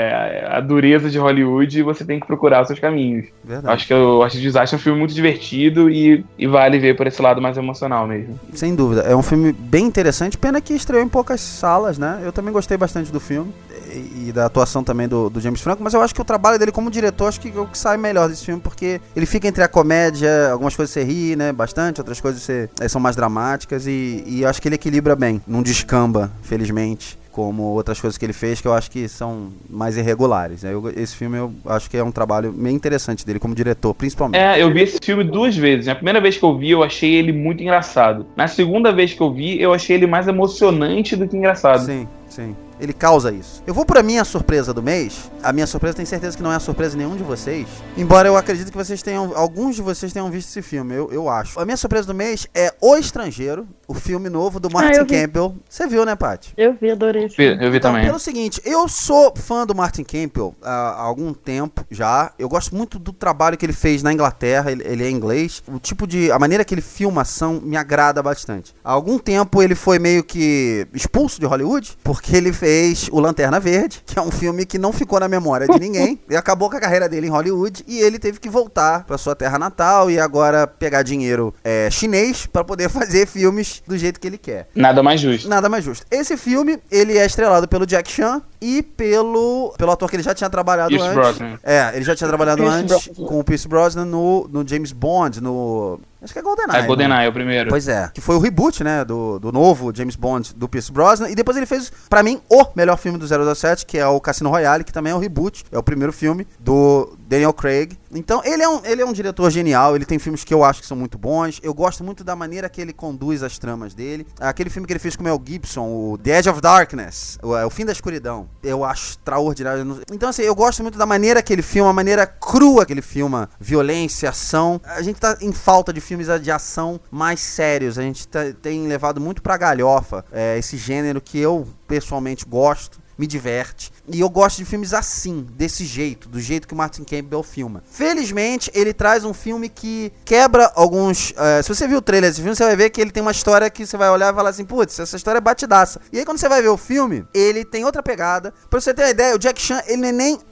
é a dureza de Hollywood e você tem que procurar os seus caminhos. Verdade. Acho que o Artista do Desastre é um filme muito divertido e, e vale ver por esse lado mais emocional mesmo. Sem dúvida. É um filme bem interessante. Pena que estreou em poucas salas, né? Eu também gostei bastante do filme. E, e da atuação também do, do James Franco. Mas eu acho que o trabalho dele como diretor, acho que é o que sai melhor desse filme. Porque ele fica entre a comédia, algumas coisas você ri, né? Bastante. Outras coisas você, é, são mais dramáticas. E, e eu acho que ele equilibra bem. Não descamba, felizmente, como outras coisas que ele fez, que eu acho que são mais irregulares. Eu, esse filme eu acho que é um trabalho bem interessante dele como diretor, principalmente. É, eu vi esse filme duas vezes. Na primeira vez que eu vi, eu achei ele muito engraçado. Na segunda vez que eu vi, eu achei ele mais emocionante do que engraçado. Sim, sim. Ele causa isso. Eu vou pra minha surpresa do mês. A minha surpresa, tenho certeza que não é a surpresa de nenhum de vocês. Embora eu acredite que vocês tenham, alguns de vocês tenham visto esse filme, eu, eu acho. A minha surpresa do mês é O Estrangeiro, o filme novo do Martin Ah, eu vi. Campbell. Você viu, né, Paty? Eu vi, adorei esse Vi- filme. Eu vi Então, também. pelo seguinte, eu sou fã do Martin Campbell há, há algum tempo já. Eu gosto muito do trabalho que ele fez na Inglaterra. Ele, ele é inglês. O tipo de... A maneira que ele filma ação me agrada bastante. Há algum tempo ele foi meio que expulso de Hollywood, porque ele fez o Lanterna Verde, que é um filme que não ficou na memória de ninguém. E acabou com a carreira dele em Hollywood. E ele teve que voltar pra sua terra natal e agora pegar dinheiro é, chinês pra poder fazer filmes do jeito que ele quer. Nada mais justo. Nada mais justo. Esse filme, ele é estrelado pelo Jack Chan e pelo, pelo ator que ele já tinha trabalhado Pierce antes. Brosnan. É, ele já tinha trabalhado Pierce antes Brosnan. com o Pierce Brosnan no, no James Bond, no... Acho que é GoldenEye. É né? GoldenEye, é o primeiro. Pois é, que foi o reboot, né, do, do novo James Bond, do Pierce Brosnan. E depois ele fez, pra mim, o melhor filme do zero zero sete, que é o Cassino Royale, que também é um reboot. É o primeiro filme do Daniel Craig. Então, ele é, um, ele é um diretor genial, ele tem filmes que eu acho que são muito bons. Eu gosto muito da maneira que ele conduz as tramas dele. Aquele filme que ele fez com o Mel Gibson, o The Edge of Darkness, o, é, o Fim da Escuridão, eu acho extraordinário. Então, assim, eu gosto muito da maneira que ele filma, a maneira crua que ele filma, violência, ação. A gente tá em falta de filmes de ação mais sérios. A gente tá, tem levado muito pra galhofa é, esse gênero que eu pessoalmente gosto, me diverte. E eu gosto de filmes assim, desse jeito, do jeito que o Martin Campbell filma. Felizmente, ele traz um filme que quebra alguns... Uh, se você viu o trailer desse filme, você vai ver que ele tem uma história que você vai olhar e falar assim, putz, essa história é batidaça. E aí, quando você vai ver o filme, ele tem outra pegada. Pra você ter uma ideia, o Jack Chan, ele não é nem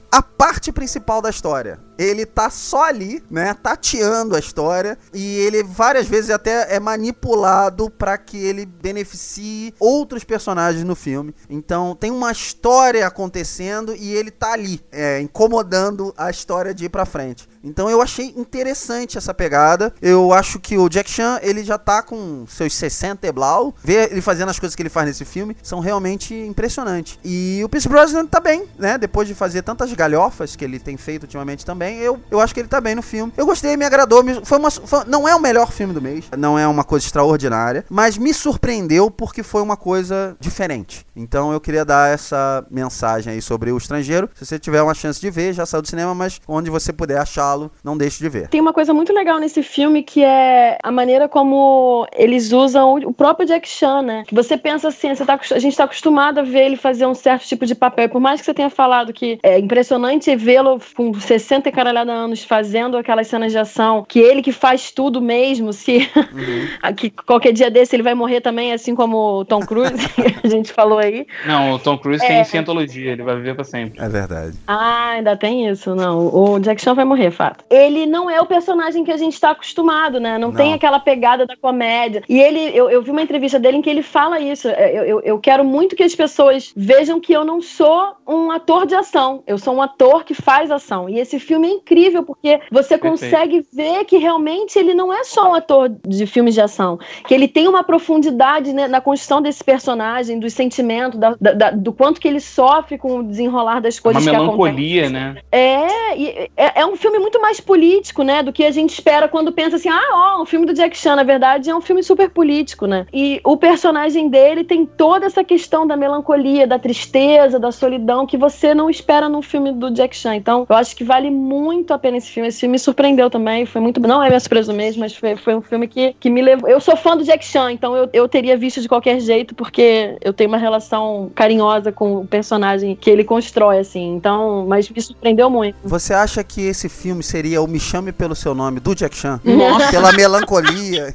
a parte principal da história. Ele tá só ali, né, tateando a história, e ele várias vezes até é manipulado para que ele beneficie outros personagens no filme. Então tem uma história acontecendo e ele tá ali, é, incomodando a história de ir pra frente. Então eu achei interessante essa pegada. Eu acho que o Jack Chan, ele já tá com seus sessenta e blau. Ver ele fazendo as coisas que ele faz nesse filme são realmente impressionantes. E o Pierce Brosnan tá bem, né, depois de fazer tantas galhofas que ele tem feito ultimamente também. Eu, eu acho que ele tá bem no filme. Eu gostei, me agradou. Me, foi uma, foi, não é o melhor filme do mês. Não é uma coisa extraordinária. Mas me surpreendeu porque foi uma coisa diferente. Então eu queria dar essa mensagem aí sobre O Estrangeiro. Se você tiver uma chance de ver, já saiu do cinema, mas onde você puder achá-lo, não deixe de ver. Tem uma coisa muito legal nesse filme que é a maneira como eles usam o próprio Jack Chan, né? Que você pensa assim, você tá, a gente tá acostumado a ver ele fazer um certo tipo de papel. Por mais que você tenha falado que é impressionante vê-lo com sessenta e caralhada anos fazendo aquelas cenas de ação, que ele que faz tudo mesmo, se uhum. que qualquer dia desse ele vai morrer também, assim como o Tom Cruise, que a gente falou aí. Não, o Tom Cruise é... tem cientologia, ele vai viver pra sempre. É verdade. Ah, ainda tem isso, não. O Jack Chan vai morrer, fato. Ele não é o personagem que a gente tá acostumado, né? Não, não. tem aquela pegada da comédia. E ele, eu, eu vi uma entrevista dele em que ele fala isso. Eu, eu, eu quero muito que as pessoas vejam que eu não sou um ator de ação. Eu sou um ator que faz ação. E esse filme é incrível porque você consegue Perfeito. ver que realmente ele não é só um ator de filmes de ação. Que ele tem uma profundidade, né, na construção desse personagem, dos sentimentos, da, da, do quanto que ele sofre com o desenrolar das coisas uma que melancolia, acontecem. né? É, e é, é um filme muito mais político, né, do que a gente espera quando pensa assim, ah, ó, um filme do Jack Chan, na verdade, é um filme super político, né? E o personagem dele tem toda essa questão da melancolia, da tristeza, da solidão, que você não espera num filme do Jack Chan. Então, eu acho que vale muito a pena esse filme. Esse filme me surpreendeu também, foi muito... Não é minha surpresa mesmo, mas foi, foi um filme que, que me levou... Eu sou fã do Jack Chan, então eu, eu teria visto de qualquer jeito, porque eu tenho uma relação carinhosa com o personagem que ele constrói, assim. Então, mas me surpreendeu muito. Você acha que esse filme seria o Me Chame Pelo Seu Nome do Jack Chan? Nossa. Pela melancolia...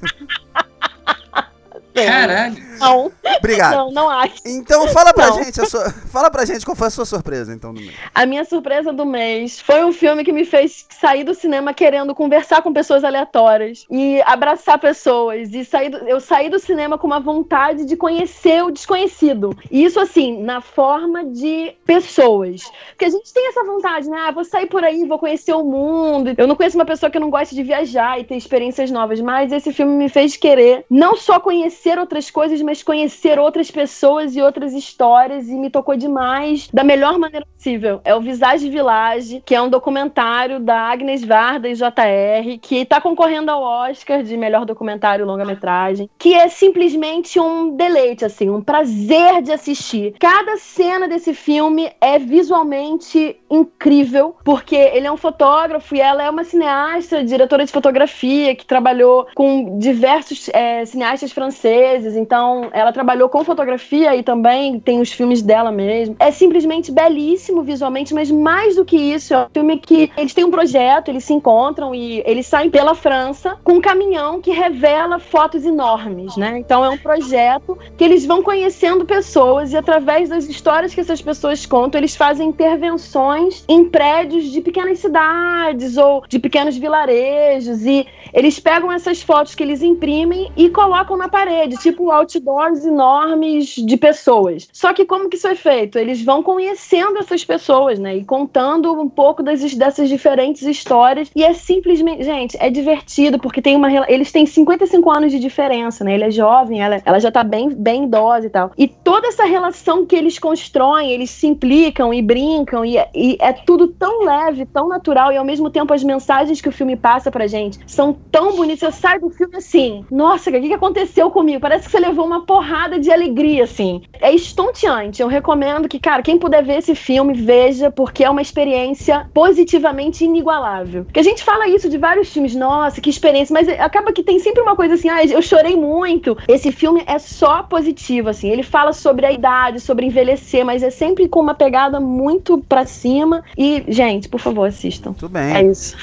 Caralho. Não. Obrigado. Não, não acho. Então fala pra não. gente, a sua, fala pra gente qual foi a sua surpresa, então, do mês. A minha surpresa do mês foi um filme que me fez sair do cinema querendo conversar com pessoas aleatórias e abraçar pessoas. E sair do, eu saí do cinema com uma vontade de conhecer o desconhecido. E isso, assim, na forma de pessoas. Porque a gente tem essa vontade, né? Ah, vou sair por aí, vou conhecer o mundo. Eu não conheço uma pessoa que não gosta de viajar e ter experiências novas, mas esse filme me fez querer não só conhecer outras coisas, mas conhecer outras pessoas e outras histórias, e me tocou demais da melhor maneira possível. É o Visage Village, que é um documentário da Agnes Varda e J R, que tá concorrendo ao Oscar de melhor documentário longa-metragem, que é simplesmente um deleite, assim, um prazer de assistir. Cada cena desse filme é visualmente incrível, porque ele é um fotógrafo e ela é uma cineasta, diretora de fotografia, que trabalhou com diversos é, cineastas franceses. Então ela trabalhou com fotografia e também tem os filmes dela mesmo. É simplesmente belíssimo visualmente, mas mais do que isso, é um filme que eles têm um projeto, eles se encontram e eles saem pela França com um caminhão que revela fotos enormes, né? Então é um projeto que eles vão conhecendo pessoas e através das histórias que essas pessoas contam, eles fazem intervenções em prédios de pequenas cidades ou de pequenos vilarejos, e eles pegam essas fotos que eles imprimem e colocam na parede, tipo outdoors enormes de pessoas. Só que como que isso é feito? Eles vão conhecendo essas pessoas, né? E contando um pouco das, dessas diferentes histórias. E é simplesmente... Gente, é divertido, porque tem uma... Eles têm cinquenta e cinco anos de diferença, né? Ele é jovem, ela, ela já tá bem, bem idosa e tal. E toda essa relação que eles constroem, eles se implicam e brincam, e, e é tudo tão leve, tão natural, e ao mesmo tempo as mensagens que o filme passa pra gente são tão bonitas. Você sai do filme assim, nossa, o que, que aconteceu comigo? Parece que você levou uma porrada de alegria, assim. É estonteante. Eu recomendo que, cara, quem puder ver esse filme, veja, porque é uma experiência positivamente inigualável. Porque a gente fala isso de vários filmes, nossa, que experiência, mas acaba que tem sempre uma coisa assim, ah, eu chorei muito. Esse filme é só positivo, assim. Ele fala sobre a idade, sobre envelhecer, mas é sempre com uma pegada muito pra cima. E, gente, por favor, assistam. Tudo bem. É isso.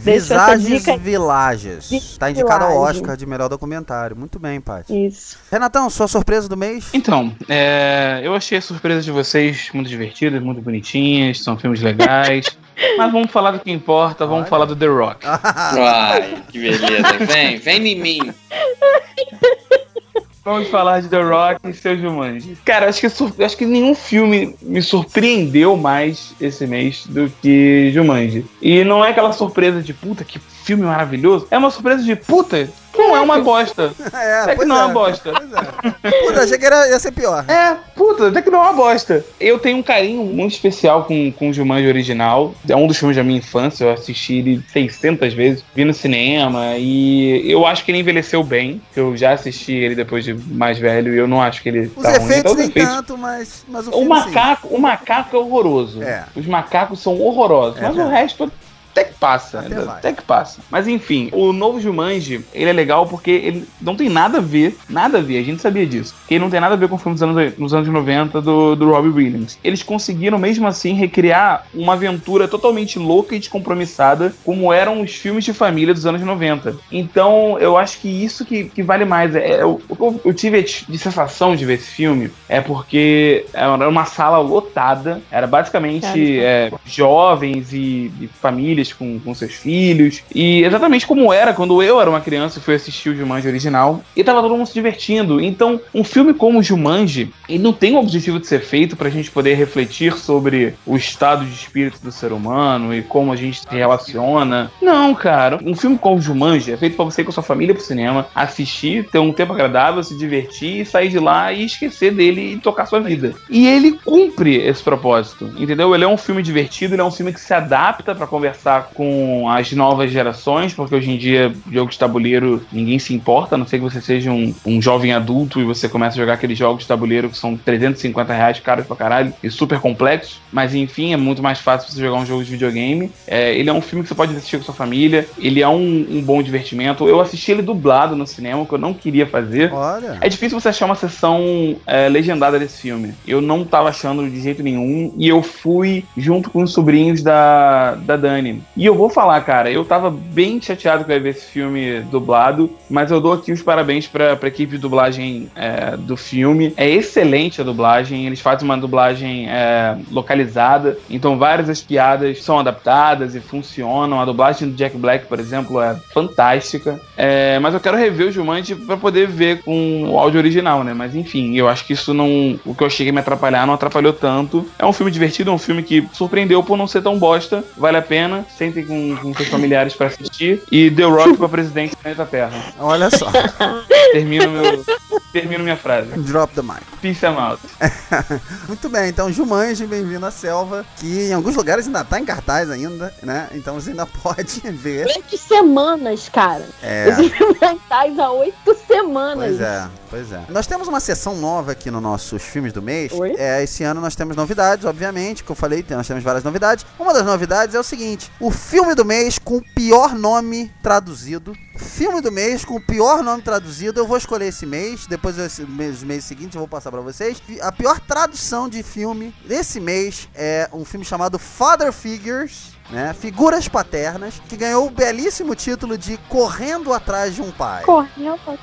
Deixa essa Visages dica. Villages. Vi- Tá indicado ao Village. Oscar de melhor documentário. Muito bem, Paty. Isso. Renatão, sua surpresa do mês? Então, é, eu achei as surpresas de vocês muito divertidas, muito bonitinhas, são filmes legais. Mas vamos falar do que importa, vamos Olha. falar do The Rock. Ai, que beleza. Vem, vem em mim. Vamos falar de The Rock e seu Jumanji. Cara, acho que, sur- acho que nenhum filme me surpreendeu mais esse mês do que Jumanji. E não é aquela surpresa de puta, que filme maravilhoso. É uma surpresa de puta, não é uma bosta. É, Até que pois não é é. uma bosta. Pois é. Puta, achei que era, ia ser pior. É, puta, até que não é uma bosta. Eu tenho um carinho muito especial com, com o Jumanji original. É um dos filmes da minha infância. Eu assisti ele seiscentas vezes. Vi no cinema. E eu acho que ele envelheceu bem. Eu já assisti ele depois de mais velho. E eu não acho que ele Os tá ruim. efeitos Então, os nem efeitos- tanto, mas, mas o O filme macaco, o macaco é horroroso. É. Os macacos são horrorosos. É mas mesmo. o resto até que passa. Até Até, vai. que passa. Mas enfim, o novo Jumanji, ele é legal porque ele não tem nada a ver, nada a ver, a gente sabia disso. Que ele não tem nada a ver com o filme dos anos, nos anos noventa do, do Robbie Williams. Eles conseguiram mesmo assim recriar uma aventura totalmente louca e descompromissada, como eram os filmes de família dos anos noventa. Então, eu acho que isso que, que vale mais. É, eu, eu, eu tive de sensação de ver esse filme, é porque era uma sala lotada, era basicamente é, jovens e, e famílias com, com seus filhos, e exatamente como era quando eu era uma criança e fui assistir o Jumanji original, e tava todo mundo se divertindo. Então, um filme como o Jumanji, ele não tem o objetivo de ser feito pra gente poder refletir sobre o estado de espírito do ser humano e como a gente se relaciona. Não, cara, um filme como o Jumanji é feito pra você ir com a sua família pro cinema, assistir, ter um tempo agradável, se divertir, e sair de lá e esquecer dele e tocar sua vida. E ele cumpre esse propósito, entendeu? Ele é um filme divertido, ele é um filme que se adapta pra conversar com as novas gerações, porque hoje em dia, jogo de tabuleiro, ninguém se importa, a não ser que você seja um, um jovem adulto e você começa a jogar aqueles jogos de tabuleiro que são trezentos e cinquenta reais, caros pra caralho, e super complexos, mas enfim, é muito mais fácil você jogar um jogo de videogame. É, ele é um filme que você pode assistir com sua família, ele é um, um bom divertimento. Eu assisti ele dublado no cinema, que eu não queria fazer. Olha. É difícil você achar uma sessão é, legendada desse filme. Eu não tava achando de jeito nenhum, e eu fui junto com os sobrinhos da, da Dani. E eu vou falar, cara, eu tava bem chateado que eu ia ver esse filme dublado, mas eu dou aqui os parabéns pra, pra equipe de dublagem é, do filme. É excelente a dublagem, eles fazem uma dublagem é, localizada, então várias das piadas são adaptadas e funcionam. A dublagem do Jack Black, por exemplo, é fantástica. É, mas eu quero rever o Jumanji pra poder ver com o áudio original, né? Mas enfim, eu acho que isso não... O que eu achei que ia me atrapalhar não atrapalhou tanto. É um filme divertido, é um filme que surpreendeu por não ser tão bosta. Vale a pena. Sentem com, com seus familiares pra assistir. E The Rock pra presidente do planeta Terra. Olha só. Termino, meu, termino minha frase. Drop the mic. Peace and out. Muito bem, então Jumanji, bem-vindo à selva, que em alguns lugares ainda tá em cartaz ainda, né? Então você ainda pode ver. Oito semanas, cara. É. Os inventais há oito semanas. Pois é, pois é. Nós temos uma sessão nova aqui nos nossos filmes do mês. Oi? É, esse ano nós temos novidades, obviamente, que eu falei, nós temos várias novidades. Uma das novidades é o seguinte: o filme do mês com o pior nome traduzido. Filme do mês com o pior nome traduzido. Eu vou escolher esse mês, depois esse mês, os meses seguintes eu vou passar pra vocês. A pior tradução de filme desse mês é um filme chamado Father Figures, né? Figuras Paternas, que ganhou o belíssimo título de Correndo Atrás de um Pai. Correu, pô.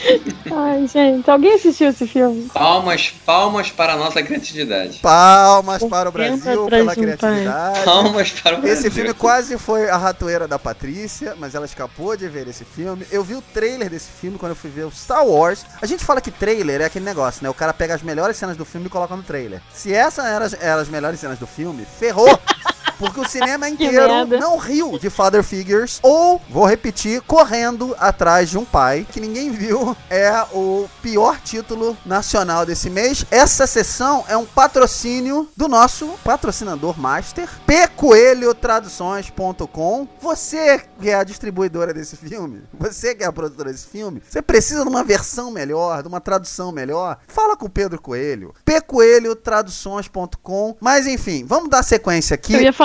Ai, gente, alguém assistiu esse filme? Palmas, palmas para a nossa criatividade. Palmas para o Correndo Brasil atrás pela de um criatividade. Palmas para o Brasil. Esse filme quase foi a ratoeira da Patrícia, mas ela escapou de ver esse filme. Eu vi o trailer desse filme quando eu fui ver o Star Wars. A gente fala que trailer é aquele negócio, né? O cara pega as melhores cenas do filme e coloca no trailer. Se essas eram as, eram as melhores cenas do filme, ferrou! Porque o cinema inteiro merda. não riu de Father Figures, ou, vou repetir, Correndo Atrás de um Pai, que ninguém viu, é o pior título nacional desse mês. Essa sessão é um patrocínio do nosso patrocinador master, p coelho traduções ponto com. Você que é a distribuidora desse filme, você que é a produtora desse filme, você precisa de uma versão melhor, de uma tradução melhor, fala com o Pedro Coelho, p coelho traduções ponto com. Mas enfim, vamos dar sequência aqui. Eu ia falar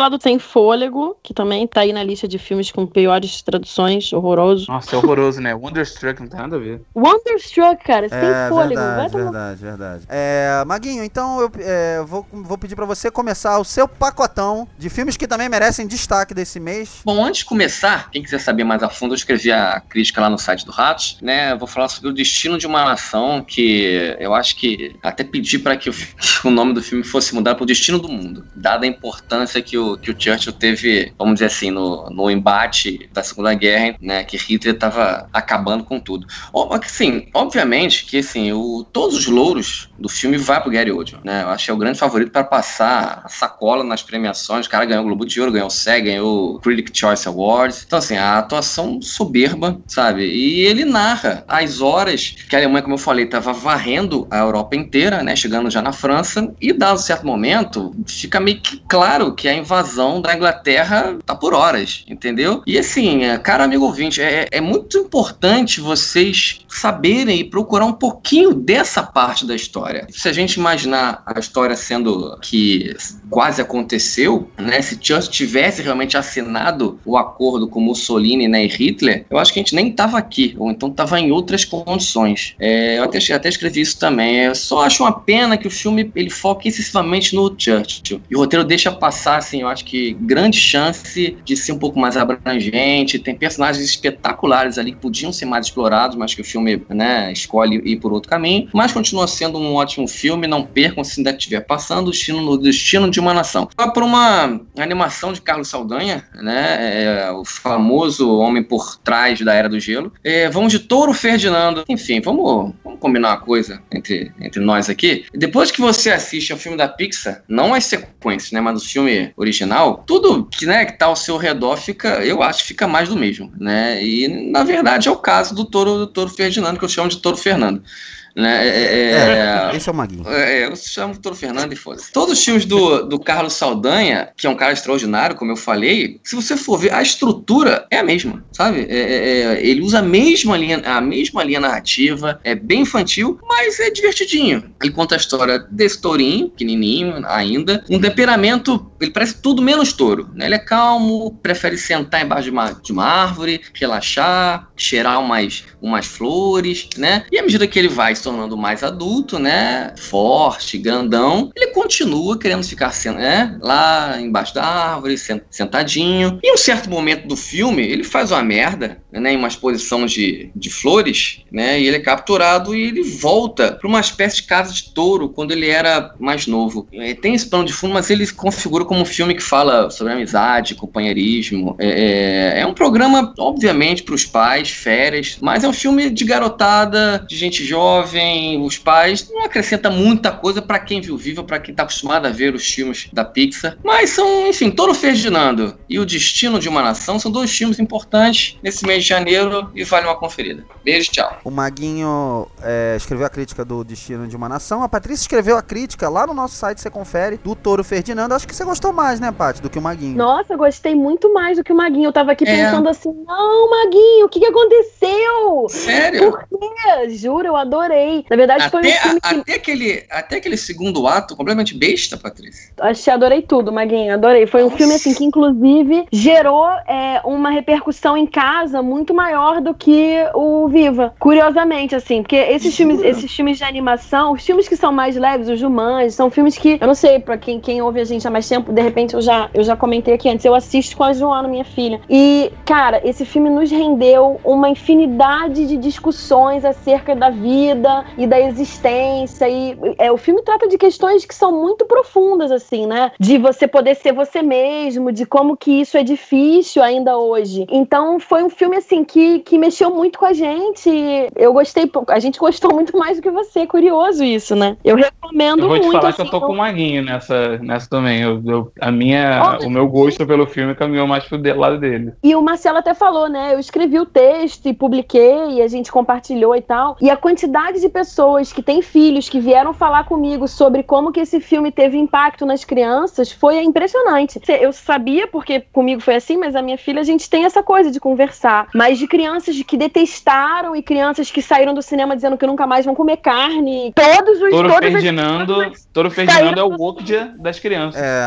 falar do Sem Fôlego, que também tá aí na lista de filmes com piores traduções, horroroso. Nossa, é horroroso, né? Wonderstruck não tem nada a ver. Wonderstruck, cara, Sem É, Fôlego. verdade, Vai tomar... verdade, verdade. É, Maguinho, então eu é, vou, vou pedir pra você começar o seu pacotão de filmes que também merecem destaque desse mês. Bom, antes de começar, quem quiser saber mais a fundo, eu escrevi a crítica lá no site do Ratos, né? Eu vou falar sobre o destino de uma nação, que eu acho que até pedi para que o, o nome do filme fosse mudado para o Destino do Mundo, dada a importância que o, que o Churchill teve, vamos dizer assim, no, no embate da Segunda Guerra, né? Que Hitler estava acabando com tudo. Assim, obviamente que assim, o, todos os louros do filme vai pro Gary Oldman, né? Eu acho que é o grande favorito para passar a sacola nas premiações. O cara ganhou o Globo de Ouro, ganhou o S E G, ganhou o Critics' Choice Awards. Então, assim, a atuação soberba, sabe? E ele narra as horas que a Alemanha, como eu falei, estava varrendo a Europa inteira, né? Chegando já na França. E, dado um certo momento, fica meio que claro que a invasão da Inglaterra tá por horas, entendeu? E, assim, cara, amigo ouvinte, é, é muito importante vocês saberem e procurar um pouquinho dessa parte da história. Se a gente imaginar a história sendo que quase aconteceu, né? Se Churchill tivesse realmente assinado o acordo com Mussolini, né, e Hitler, eu acho que a gente nem estava aqui, ou então estava em outras condições. É, eu até, até escrevi isso também. Eu só acho uma pena que o filme ele foca excessivamente no Churchill. E o roteiro deixa passar, assim, eu acho que grande chance de ser um pouco mais abrangente. Tem personagens espetaculares ali que podiam ser mais explorados, mas que o filme, né, escolhe ir por outro caminho. Mas continua sendo um ótimo filme. Não percam se ainda estiver passando o destino, no Destino de uma Nação. Para uma animação de Carlos Saldanha, né, é, o famoso homem por trás da Era do Gelo. É, vamos de Touro Ferdinando. Enfim, vamos, vamos combinar uma coisa entre, entre nós aqui. Depois que você assiste ao filme da Pixar, não as sequências, né, mas o filme original, tudo que, né, que tá ao seu redor fica, eu acho que fica mais do mesmo, né? E na verdade é o caso do Touro, do Touro Ferdinando, que eu chamo de Touro Fernando. Né? É, é, esse é o Maguinho. É, eu chamo o Touro Fernando e foda-se. Todos os filmes do, do Carlos Saldanha, que é um cara extraordinário, como eu falei, se você for ver, a estrutura é a mesma, sabe? É, é, ele usa a mesma, linha, a mesma linha narrativa, é bem infantil, mas é divertidinho. Ele conta a história desse tourinho, pequenininho ainda, um temperamento, ele parece tudo menos touro, né? Ele é calmo, prefere sentar embaixo de uma, de uma árvore, relaxar, cheirar umas, umas flores, né? E à medida que ele vai se tornando mais adulto, né, forte, grandão, ele continua querendo ficar, né, lá embaixo da árvore, sentadinho. E em um certo momento do filme, ele faz uma merda, né, em uma exposição de, de flores, né, e ele é capturado e ele volta para uma espécie de casa de touro quando ele era mais novo. É, tem esse plano de fundo, mas ele se configura como um filme que fala sobre amizade, companheirismo. É, é um programa, obviamente, para os pais, férias, mas é um filme de garotada, de gente jovem. Os pais não acrescenta muita coisa pra quem viu viva, pra quem tá acostumado a ver os filmes da Pixar, mas são, enfim, Touro Ferdinando e O Destino de uma Nação são dois filmes importantes nesse mês de janeiro e vale uma conferida. Beijo, tchau. O Maguinho é, escreveu a crítica do Destino de uma Nação, a Patrícia escreveu a crítica lá no nosso site, você confere, do Touro Ferdinando. Acho que você gostou mais, né, Paty, do que o Maguinho. Nossa, eu gostei muito mais do que o Maguinho. Eu tava aqui É. pensando assim, não, Maguinho, o que que aconteceu? Sério? Por quê? Juro, eu adorei. Na verdade, foi um Até, filme a- que... até, aquele, até aquele segundo ato completamente besta, Patrícia. Achei, adorei tudo, Maguinho, adorei. Foi um Nossa. filme, assim, que inclusive gerou é, uma repercussão em casa muito maior do que o Viva. Curiosamente, assim, porque esses filmes, esses filmes de animação, os filmes que são mais leves, os Jumanji, são filmes que, eu não sei, pra quem, quem ouve a gente há mais tempo, de repente eu já, eu já comentei aqui antes, eu assisto com a Joana, minha filha. E, cara, esse filme nos rendeu uma infinidade de discussões acerca da vida e da existência. E é, o filme trata de questões que são muito profundas, assim, né? De você poder ser você mesmo, de como que isso é difícil ainda hoje. Então foi um filme, assim, que, que mexeu muito com a gente. Eu gostei, a gente gostou muito mais do que você, curioso isso, né? Eu recomendo Eu vou te muito. falar assim, que eu tô então- com o Maguinho nessa, nessa também. Eu, eu- a minha, Olha. o meu gosto pelo filme caminhou mais pro de- lado dele. E o Marcelo até falou, né? Eu escrevi o texto e publiquei, e a gente compartilhou e tal. E a quantidade de pessoas que têm filhos que vieram falar comigo sobre como que esse filme teve impacto nas crianças foi impressionante. Eu sabia, porque comigo foi assim, mas a minha filha, a gente tem essa coisa de conversar. Mas de crianças que detestaram e crianças que saíram do cinema dizendo que nunca mais vão comer carne. Todos os... Touro todas as- Ferdinando, todas as- Touro Ferdinando é o woke de- das crianças. É,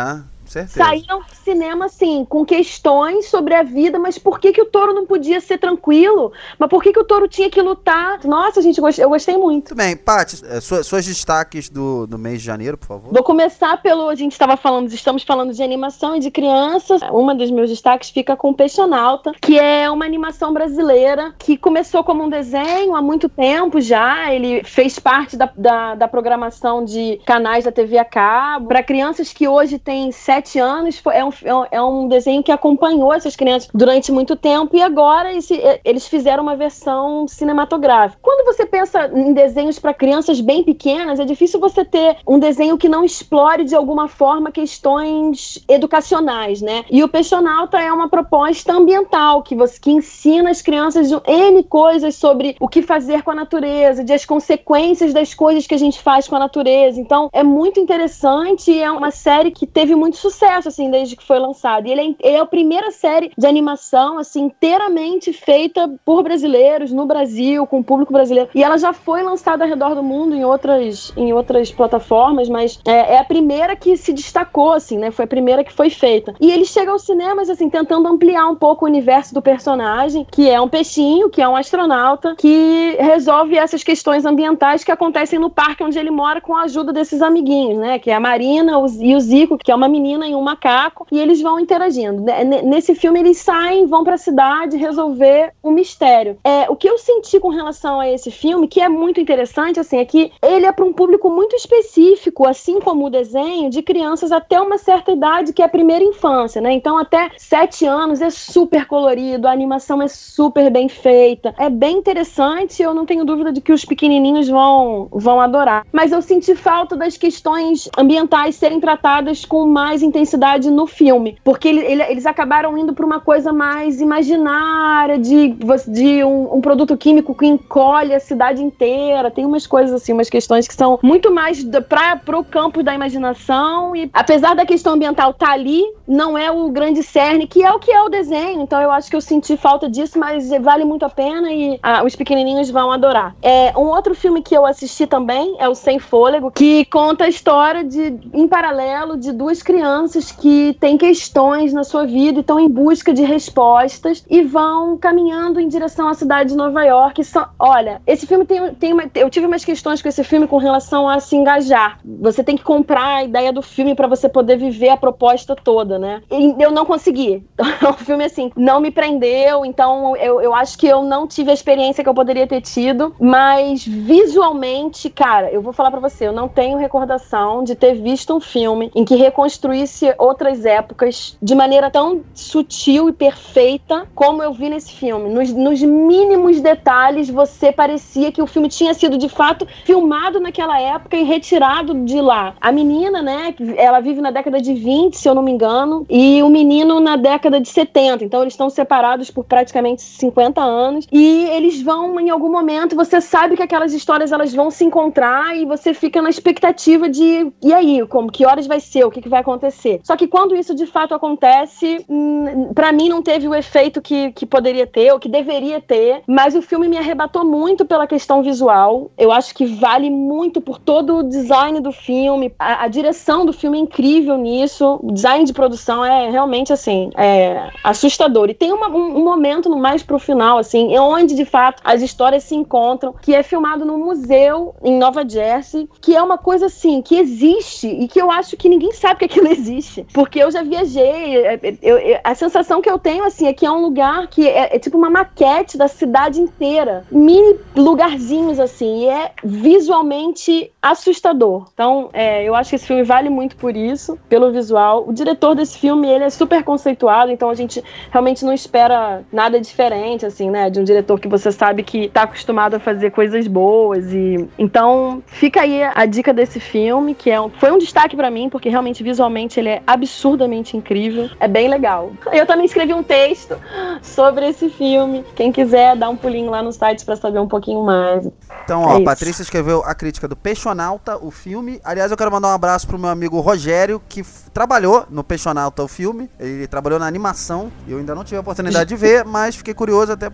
certeza. Saíram do cinema, assim, com questões sobre a vida, mas por que que o touro não podia ser tranquilo? Mas por que que o touro tinha que lutar? Nossa, gente, eu gostei muito. Muito bem. Paty, é, suas, suas destaques do, do mês de janeiro, por favor. Vou começar pelo, a gente estava falando, estamos falando de animação e de crianças. Uma dos meus destaques fica com o Peixonauta, que é uma animação brasileira que começou como um desenho há muito tempo já. Ele fez parte da, da, da programação de canais da T V a cabo. Para crianças que hoje têm sete anos, é um, é um desenho que acompanhou essas crianças durante muito tempo e agora esse, eles fizeram uma versão cinematográfica. Quando você pensa em desenhos para crianças bem pequenas, é difícil você ter um desenho que não explore de alguma forma questões educacionais, né? E o Peixonauta é uma proposta ambiental que, você, que ensina as crianças N coisas sobre o que fazer com a natureza, de as consequências das coisas que a gente faz com a natureza. Então, é muito interessante e é uma série que teve muito sucesso, assim, desde que foi lançada. E ele é, ele é a primeira série de animação, assim, inteiramente feita por brasileiros, no Brasil, com o público brasileiro. E ela já foi lançada ao redor do mundo em outras, em outras plataformas, mas é, é a primeira que se destacou, assim, né? Foi a primeira que foi feita. E ele chega aos cinemas, assim, tentando ampliar um pouco o universo do personagem, que é um peixinho, que é um astronauta, que resolve essas questões ambientais que acontecem no parque onde ele mora com a ajuda desses amiguinhos, né? Que é a Marina e o Zico, que é uma menina e um macaco, e eles vão interagindo. Nesse filme, eles saem, vão pra cidade resolver um mistério. É, o que eu senti com relação a esse filme, que é muito interessante, assim, é que ele é para um público muito específico, assim como o desenho, de crianças até uma certa idade, que é a primeira infância, né? Então, até sete anos é super colorido, a animação é super bem feita, é bem interessante, eu não tenho dúvida de que os pequenininhos vão, vão adorar. Mas eu senti falta das questões ambientais serem tratadas com mais intensidade no filme, porque ele, ele, eles acabaram indo para uma coisa mais imaginária, de, de um, um produto químico que encolhe a cidade inteira, tem umas coisas assim, umas questões que são muito mais para o campo da imaginação, e apesar da questão ambiental estar tá ali, não é o grande cerne, que é o que é o desenho, então eu acho que eu senti falta disso, mas vale muito a pena e ah, os pequenininhos vão adorar. É, um outro filme que eu assisti também é o Sem Fôlego, que conta a história de, em paralelo, de duas crianças que têm questões na sua vida e estão em busca de respostas e vão caminhando em direção à cidade de Nova York. São, olha, esse filme tem, tem uma, eu tive umas questões com esse filme com relação a se engajar. Você tem que comprar a ideia do filme para você poder viver a proposta toda, né? E eu não consegui. O filme, assim, não me prendeu, então eu, eu acho que eu não tive a experiência que eu poderia ter tido, mas visualmente, cara, eu vou falar pra você, eu não tenho recordação de ter visto um filme em que reconstruísse outras épocas de maneira tão sutil e perfeita como eu vi nesse filme. Nos, nos mínimos detalhes, você parecia que o filme tinha sido, de fato, filmado naquela época e retirado de lá. A menina, né, ela vive na década de vinte, se eu não me engano, e o menino na década de setenta, então eles estão separados por praticamente cinquenta anos, e eles vão, em algum momento, você sabe que aquelas histórias elas vão se encontrar e você fica na expectativa de, e aí, como, que horas vai ser, o que, que vai acontecer? Só que quando isso de fato acontece, hum, pra mim não teve o efeito que, que poderia ter, ou que deveria ter, mas o filme me arrebatou muito pela questão visual. Eu acho que vale muito por todo o design do filme, a, a direção do filme é incrível nisso, o design de produção é realmente, assim, é assustador. E tem uma, um, um momento mais pro final, assim, onde de fato as histórias se encontram, que é filmado no museu em Nova Jersey, que é uma coisa assim, que existe e que eu acho que ninguém sabe que aquilo existe, porque eu já viajei, eu, eu, a sensação que eu tenho, assim, é que é um lugar que é, é tipo uma maquete da cidade inteira, mini lugarzinhos, assim, e é visualmente assustador. Então, é, eu acho que esse filme vale muito por isso, pelo visual. O diretor desse filme, ele é super conceituado, então a gente realmente não espera nada diferente, assim, né, de um diretor que você sabe que tá acostumado a fazer coisas boas, e então fica aí a dica desse filme, que é um, foi um destaque pra mim, porque realmente visualmente ele é absurdamente incrível, é bem legal. Eu também escrevi um texto sobre esse filme, quem quiser dar um pulinho lá no site pra saber um pouquinho mais. Então, ó, é Patrícia escreveu a crítica do Peixonauta, o filme. Aliás, eu quero mandar um abraço pro meu amigo Rogério, que f- trabalhou no Peixonauta, o filme. Ele trabalhou na animação, eu ainda não tive a oportunidade de ver, mas fiquei curioso até por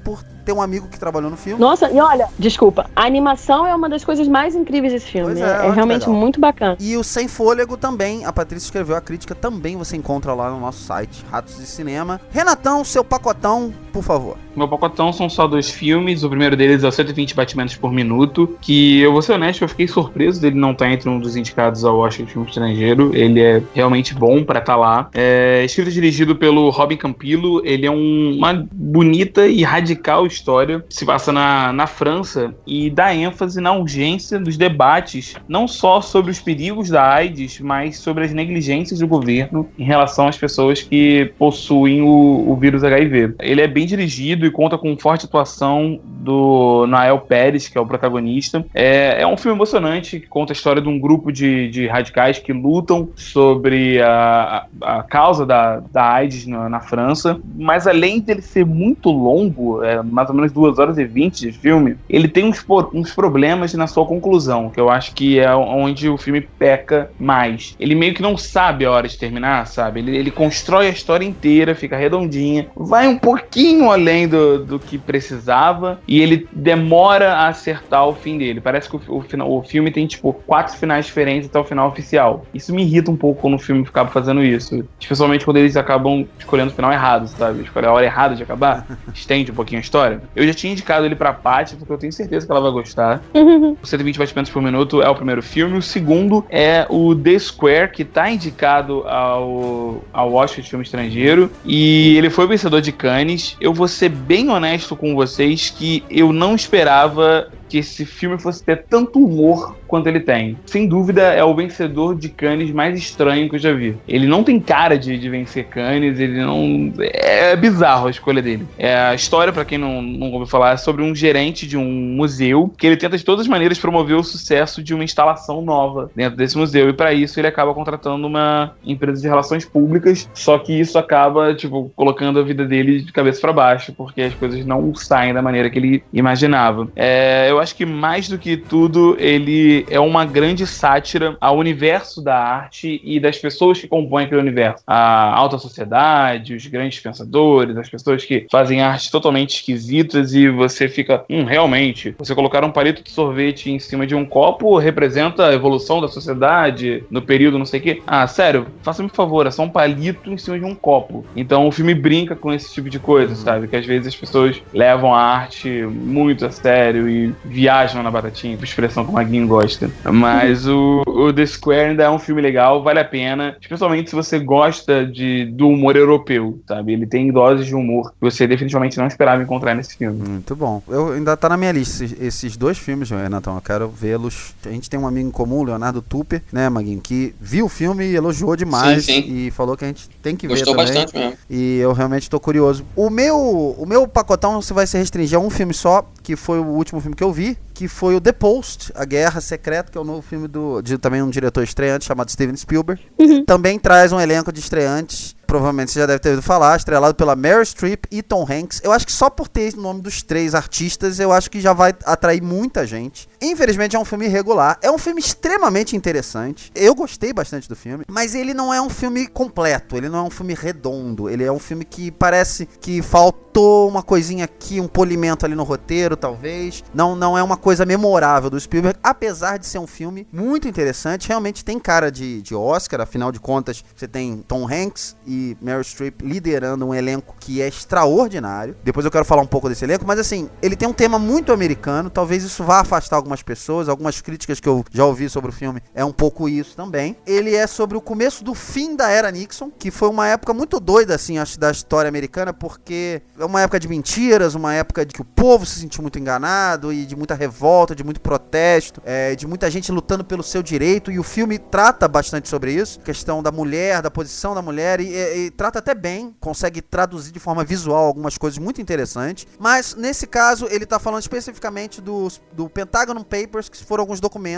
tem um amigo que trabalhou no filme. Nossa, e olha, desculpa, a animação é uma das coisas mais incríveis desse filme. Pois é, É, é olha que realmente legal. muito bacana. E o Sem Fôlego também, a Patrícia escreveu a crítica, também você encontra lá no nosso site, Ratos de Cinema. Renatão, seu pacotão, por favor. Meu pacotão são só dois filmes. O primeiro deles é o cento e vinte batimentos por minuto, que eu vou ser honesto, eu fiquei surpreso dele não estar entre um dos indicados ao Oscar de filme estrangeiro. Ele é realmente bom pra estar lá. É escrito e dirigido pelo Robin Campillo. Ele é um, uma bonita e radical história que se passa na, na França e dá ênfase na urgência dos debates, não só sobre os perigos da AIDS, mas sobre as negligências do governo em relação às pessoas que possuem o, o vírus H I V. Ele é bem dirigido e conta com forte atuação do Nael Pérez, que é o protagonista. É, é um filme emocionante que conta a história de um grupo de, de radicais que lutam sobre a, a, a causa da, da AIDS na, na França, mas além dele ser muito longo, é, mais ou menos duas horas e vinte de filme, ele tem uns, uns problemas na sua conclusão, que eu acho que é onde o filme peca mais. Ele meio que não sabe a hora de terminar, sabe? Ele, ele constrói a história inteira, fica redondinha, vai um pouquinho além do, do que precisava e ele demora a acertar o fim dele. Parece que o, o, final, o filme tem, tipo, quatro finais diferentes até o final oficial. Isso me irrita um pouco quando o filme ficava fazendo isso. Especialmente quando eles acabam escolhendo o final errado, sabe? Escolher a hora errada de acabar, estende um pouquinho a história. Eu já tinha indicado ele pra Paty, porque eu tenho certeza que ela vai gostar. O cento e vinte batimentos por minuto é o primeiro filme. O segundo é o The Square, que tá indicado ao, ao Oscar de filme estrangeiro. E ele foi vencedor de Cannes. Eu vou ser bem honesto com vocês que eu não esperava que esse filme fosse ter tanto humor quanto ele tem. Sem dúvida, é o vencedor de Cannes mais estranho que eu já vi. Ele não tem cara de, de vencer Cannes, ele não... É bizarro a escolha dele. É, a história, pra quem não, não ouviu falar, é sobre um gerente de um museu que ele tenta de todas as maneiras promover o sucesso de uma instalação nova dentro desse museu, e pra isso ele acaba contratando uma empresa de relações públicas, só que isso acaba, tipo, colocando a vida dele de cabeça pra baixo, porque as coisas não saem da maneira que ele imaginava. É, eu acho que mais do que tudo, ele é uma grande sátira ao universo da arte e das pessoas que compõem aquele universo. A alta sociedade, os grandes pensadores, as pessoas que fazem arte totalmente esquisitas e você fica, hum, realmente, você colocar um palito de sorvete em cima de um copo representa a evolução da sociedade no período não sei o quê. Ah, sério, faça-me um favor, é só um palito em cima de um copo. Então o filme brinca com esse tipo de coisa, sabe? Que às vezes as pessoas levam a arte muito a sério e viajam na batatinha, por expressão que o Maguinho gosta. Mas o, o The Square ainda é um filme legal, vale a pena, especialmente se você gosta de, do humor europeu, sabe? Ele tem doses de humor que você definitivamente não esperava encontrar nesse filme. Muito bom. Eu, ainda tá na minha lista esses, esses dois filmes, Renatão. Eu quero vê-los. A gente tem um amigo em comum, Leonardo Tupper, né, Maguinho, que viu o filme e elogiou demais. Sim, sim. E falou que a gente tem que Gostou ver também. bastante mesmo. E eu realmente tô curioso. O meu, o meu pacotão você vai se restringir a um filme só, que foi o último filme que eu vi, que foi o The Post, A Guerra Secreta, que é o novo filme do, de também um diretor estreante chamado Steven Spielberg. Uhum. Também traz um elenco de estreantes, provavelmente você já deve ter ouvido falar, estrelado pela Meryl Streep e Tom Hanks. Eu acho que só por ter o nome dos três artistas, eu acho que já vai atrair muita gente. Infelizmente é um filme irregular, é um filme extremamente interessante. Eu gostei bastante do filme, mas ele não é um filme completo, ele não é um filme redondo, ele é um filme que parece que faltou uma coisinha aqui, um polimento ali no roteiro, talvez. Não, não é uma coisa memorável do Spielberg, apesar de ser um filme muito interessante, realmente tem cara de, de Oscar, afinal de contas, você tem Tom Hanks e Meryl Streep liderando um elenco que é extraordinário. Depois eu quero falar um pouco desse elenco, mas assim, ele tem um tema muito americano, talvez isso vá afastar algumas pessoas, algumas críticas que eu já ouvi sobre o filme é um pouco isso também. Ele é sobre o começo do fim da era Nixon, que foi uma época muito doida, assim, acho, da história americana, porque é uma época de mentiras, uma época de que o povo se sentiu muito enganado e de muita revolta, de muito protesto, é, de muita gente lutando pelo seu direito, e o filme trata bastante sobre isso, questão da mulher, da posição da mulher, e, e, e trata até bem, consegue traduzir de forma visual algumas coisas muito interessantes, mas nesse caso ele tá falando especificamente do, do Pentagon Papers, que foram alguns documentos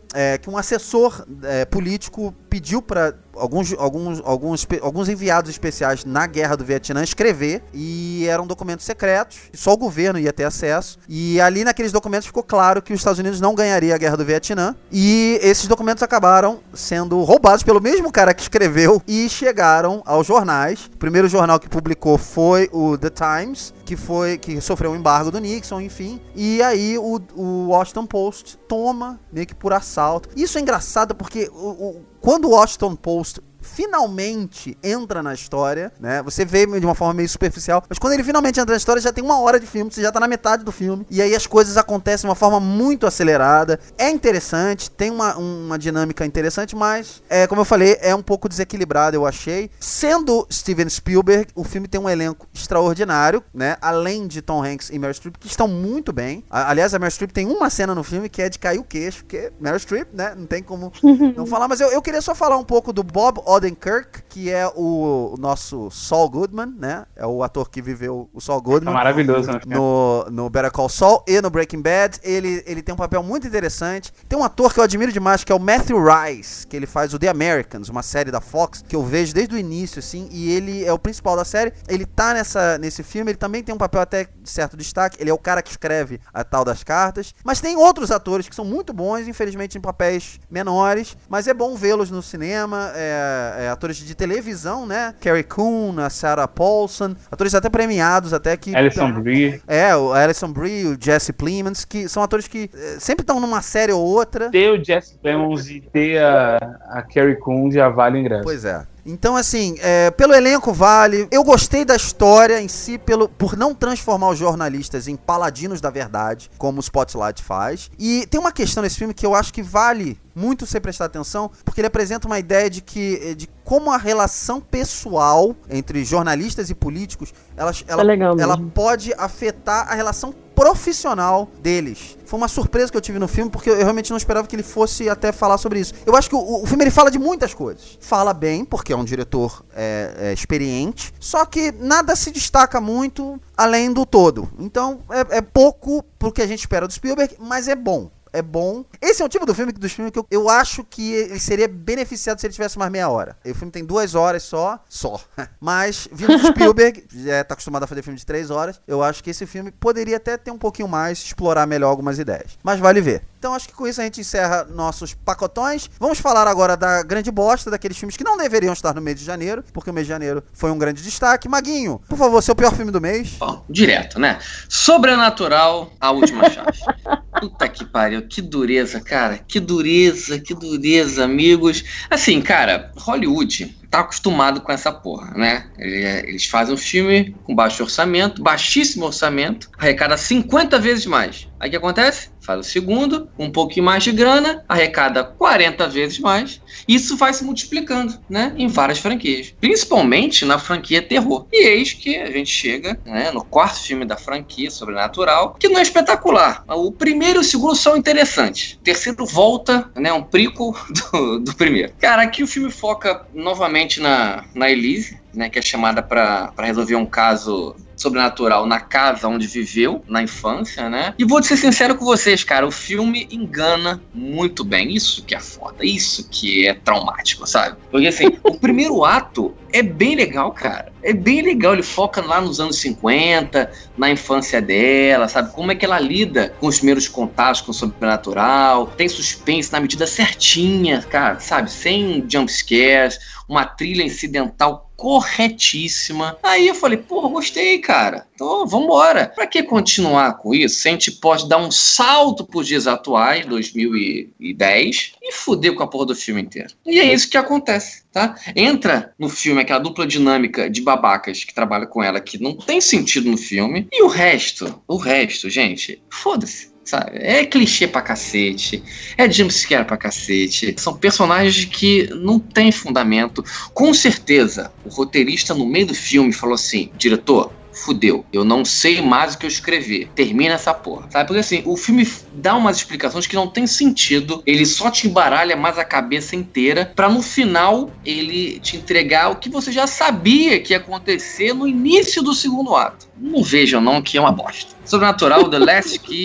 é, que um assessor é, político pediu para alguns, alguns, alguns, alguns enviados especiais na Guerra do Vietnã escrever, e eram documentos secretos, só o governo ia ter acesso, e ali naqueles documentos ficou claro que os Estados Unidos não ganharia a Guerra do Vietnã, e esses documentos acabaram sendo roubados pelo mesmo cara que escreveu e chegaram aos jornais. O primeiro jornal que publicou foi o The Times, que foi que sofreu um embargo do Nixon, enfim, e aí o, o Washington Post toma meio que por assalto. Isso é engraçado porque o, o, quando o Washington Post finalmente entra na história, né? Você vê de uma forma meio superficial, mas quando ele finalmente entra na história, já tem uma hora de filme, você já tá na metade do filme, e aí as coisas acontecem de uma forma muito acelerada. É interessante, tem uma, uma dinâmica interessante, mas, é, como eu falei, é um pouco desequilibrado, eu achei. Sendo Steven Spielberg, o filme tem um elenco extraordinário, né? Além de Tom Hanks e Meryl Streep, que estão muito bem. Aliás, a Meryl Streep tem uma cena no filme que é de cair o queixo, porque Meryl Streep, né? Não tem como não falar, mas eu, eu queria só falar um pouco do Bob Odenkirk, que é o, o nosso Saul Goodman, né? É o ator que viveu o Saul Goodman. É maravilhoso, né? No, no Better Call Saul e no Breaking Bad. Ele, ele tem um papel muito interessante. Tem um ator que eu admiro demais, que é o Matthew Rice, que ele faz o The Americans, uma série da Fox, que eu vejo desde o início, assim, e ele é o principal da série. Ele tá nessa, nesse filme, ele também tem um papel até de certo destaque. Ele é o cara que escreve a tal das cartas. Mas tem outros atores que são muito bons, infelizmente em papéis menores, mas é bom vê-los no cinema. É, É, atores de televisão, né? Carrie Coon, a Sarah Paulson, atores até premiados, até que... Alison Brie. É, o Alison Brie, o Jesse Plemons, que são atores que é, sempre estão numa série ou outra. Ter o Jesse Plemons e ter a, a Carrie Coon já vale o ingresso. Pois é. Então, assim, é, pelo elenco vale. Eu gostei da história em si, pelo, por não transformar os jornalistas em paladinos da verdade, como o Spotlight faz. E tem uma questão nesse filme que eu acho que vale muito você prestar atenção, porque ele apresenta uma ideia de que de como a relação pessoal entre jornalistas e políticos, ela, ela, é legal mesmo. ela pode afetar a relação profissional deles. Foi uma surpresa que eu tive no filme, porque eu realmente não esperava que ele fosse até falar sobre isso. Eu acho que o, o filme ele fala de muitas coisas. Fala bem, porque é um diretor é, é, experiente, só que nada se destaca muito além do todo. Então é, é pouco pro que a gente espera do Spielberg, mas é bom. É bom. Esse é o tipo do filme, dos filmes que eu, eu acho que ele seria beneficiado se ele tivesse mais meia hora. O filme tem duas horas só. Só. Mas, vindo do Spielberg, já tá acostumado a fazer filme de três horas, eu acho que esse filme poderia até ter um pouquinho mais, explorar melhor algumas ideias. Mas vale ver. Então acho que com isso a gente encerra nossos pacotões. Vamos falar agora da grande bosta, daqueles filmes que não deveriam estar no mês de janeiro, porque o mês de janeiro foi um grande destaque. Maguinho, por favor, seu pior filme do mês. Bom, direto, né? Sobrenatural, A Última Chave. Puta que pariu, que dureza, cara. Que dureza, que dureza, amigos. Assim, cara, Hollywood tá acostumado com essa porra, né? Eles fazem um filme com baixo orçamento, baixíssimo orçamento, arrecada cinquenta vezes mais. Aí o que acontece? Faz o segundo, um pouquinho mais de grana, arrecada quarenta vezes mais. Isso vai se multiplicando, né? Em várias franquias. Principalmente na franquia terror. E eis que a gente chega, né, no quarto filme da franquia, Sobrenatural, que não é espetacular. O primeiro e o segundo são interessantes. O terceiro volta, né? Um prequel do, do primeiro. Cara, aqui o filme foca novamente na, na Elise, né? Que é chamada pra, pra resolver um caso sobrenatural na casa onde viveu, na infância, né? E vou ser sincero com vocês, cara, o filme engana muito bem. Isso que é foda, isso que é traumático, sabe? Porque assim, o primeiro ato é bem legal, cara. É bem legal, ele foca lá nos anos cinquenta, na infância dela, sabe? Como é que ela lida com os primeiros contatos com o sobrenatural. Tem suspense na medida certinha, cara, sabe? Sem jump scares, uma trilha incidental corretíssima. Aí eu falei, porra, gostei, cara. Então, vambora. Pra que continuar com isso? Se a gente pode dar um salto pros dias atuais, dois mil e dez, e fuder com a porra do filme inteiro. E é isso que acontece, tá? Entra no filme aquela dupla dinâmica de babacas que trabalha com ela, que não tem sentido no filme. E o resto, o resto, gente, foda-se. Sabe? É clichê pra cacete, é jumpscare pra cacete, são personagens que não tem fundamento. Com certeza, o roteirista no meio do filme falou assim, diretor, fudeu, eu não sei mais o que eu escrever, termina essa porra, sabe? Porque assim, o filme dá umas explicações que não tem sentido, ele só te embaralha mais a cabeça inteira, pra no final ele te entregar o que você já sabia que ia acontecer no início do segundo ato. Não vejam não que é uma bosta. Sobrenatural, The Last Key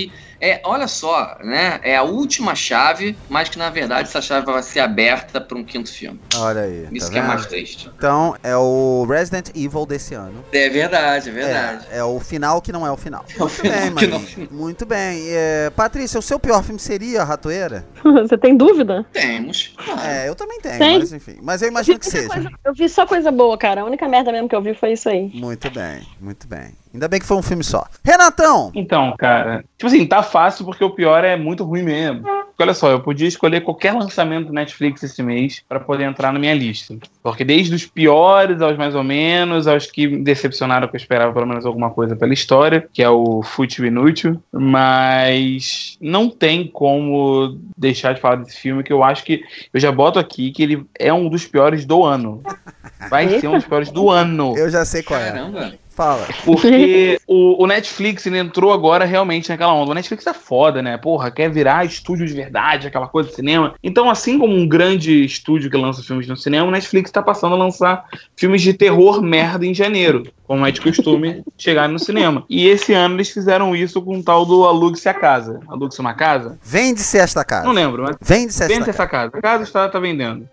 é, olha só, né? É a última chave, mas que na verdade essa chave vai ser aberta para um quinto filme. Olha aí. Isso tá que é vendo? mais triste. Então, é o Resident Evil desse ano. É verdade, é verdade. É, é o final que não é o final. É o Muito final bem, que Marinho. não é o final. Muito bem. É, Patrícia, o seu pior filme seria a Ratoeira? Você tem dúvida? Temos. Claro. É, eu também tenho, Tem? mas enfim. Mas eu imagino que seja. Eu vi só coisa boa, cara. A única merda mesmo que eu vi foi isso aí. Muito bem, muito bem. Ainda bem que foi um filme só. Renatão! Então, cara, tipo assim, tá fácil porque o pior é muito ruim mesmo. Porque, olha só, eu podia escolher qualquer lançamento do Netflix esse mês pra poder entrar na minha lista. Porque desde os piores aos mais ou menos, aos que me decepcionaram, que eu esperava pelo menos alguma coisa pela história, que é o Fútil Inútil. Mas não tem como deixar de falar desse filme, que eu acho que, eu já boto aqui, que ele é um dos piores do ano. Vai ser um dos piores do ano. Eu já sei qual é. Caramba. Fala. Porque o, o Netflix, ele entrou agora realmente naquela onda. O Netflix é foda, né? Porra, quer virar estúdio de verdade, aquela coisa de cinema. Então, assim como um grande estúdio que lança filmes no cinema, o Netflix tá passando a lançar filmes de terror merda em janeiro, como é de costume chegar no cinema. E esse ano eles fizeram isso com o tal do Alugue-se a Casa. Alugue-se uma casa? Vende-se esta casa. Não lembro, mas Vende-se esta vende casa. essa casa. A casa está, tá vendendo.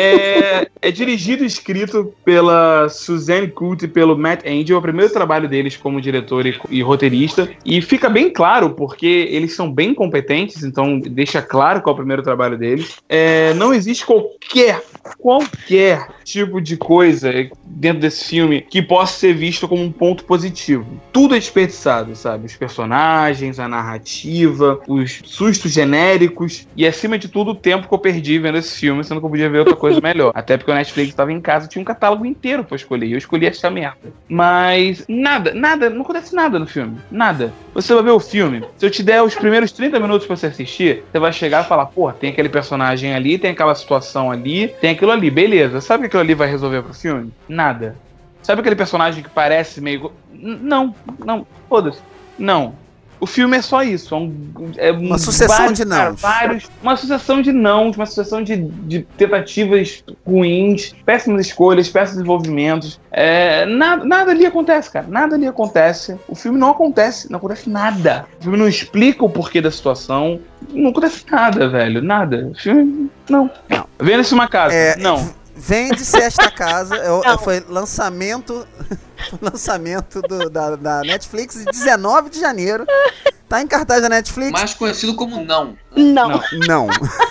É, é dirigido e escrito pela Suzanne Coot e pelo Matt Angel. É o primeiro trabalho deles como diretor e, e roteirista. E fica bem claro, porque eles são bem competentes, então deixa claro qual é o primeiro trabalho deles. É, não existe qualquer, qualquer tipo de coisa dentro desse filme que possa ser visto como um ponto positivo. Tudo é desperdiçado, sabe? Os personagens, a narrativa, os sustos genéricos e, acima de tudo, o tempo que eu perdi vendo esse filme, sendo que eu podia ver outra coisa melhor. Até porque o Netflix estava em casa, tinha um catálogo inteiro pra eu escolher. E eu escolhi essa merda. Mas nada, nada, não acontece nada no filme. Nada. Você vai ver o filme, se eu te der os primeiros trinta minutos pra você assistir, você vai chegar e falar, pô, tem aquele personagem ali, tem aquela situação ali, tem aquilo ali. Beleza, sabe o que aquilo ali vai resolver pro filme? Nada. Sabe aquele personagem que parece meio... Não, não, foda-se. Não. O filme é só isso. É, um, é uma sucessão vários, de cara, nãos. Vários, uma sucessão de nãos, uma sucessão de, de tentativas ruins, péssimas escolhas, péssimos desenvolvimentos. É, nada, nada ali acontece, cara. Nada ali acontece. O filme não acontece, não acontece nada. O filme não explica o porquê da situação. Não acontece nada, velho. Nada. O filme, não. não. Venda-se uma casa. É, não. Vende-se esta casa. É, foi lançamento... lançamento do, da, da Netflix de dezenove de janeiro. Tá em cartaz da Netflix. Mais conhecido como Não. Não. Não. Não.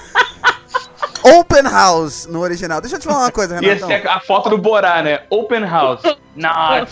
Open House no original. Deixa eu te falar uma coisa, Ia Renatão. ser a foto do Borá, né? Open House. Not.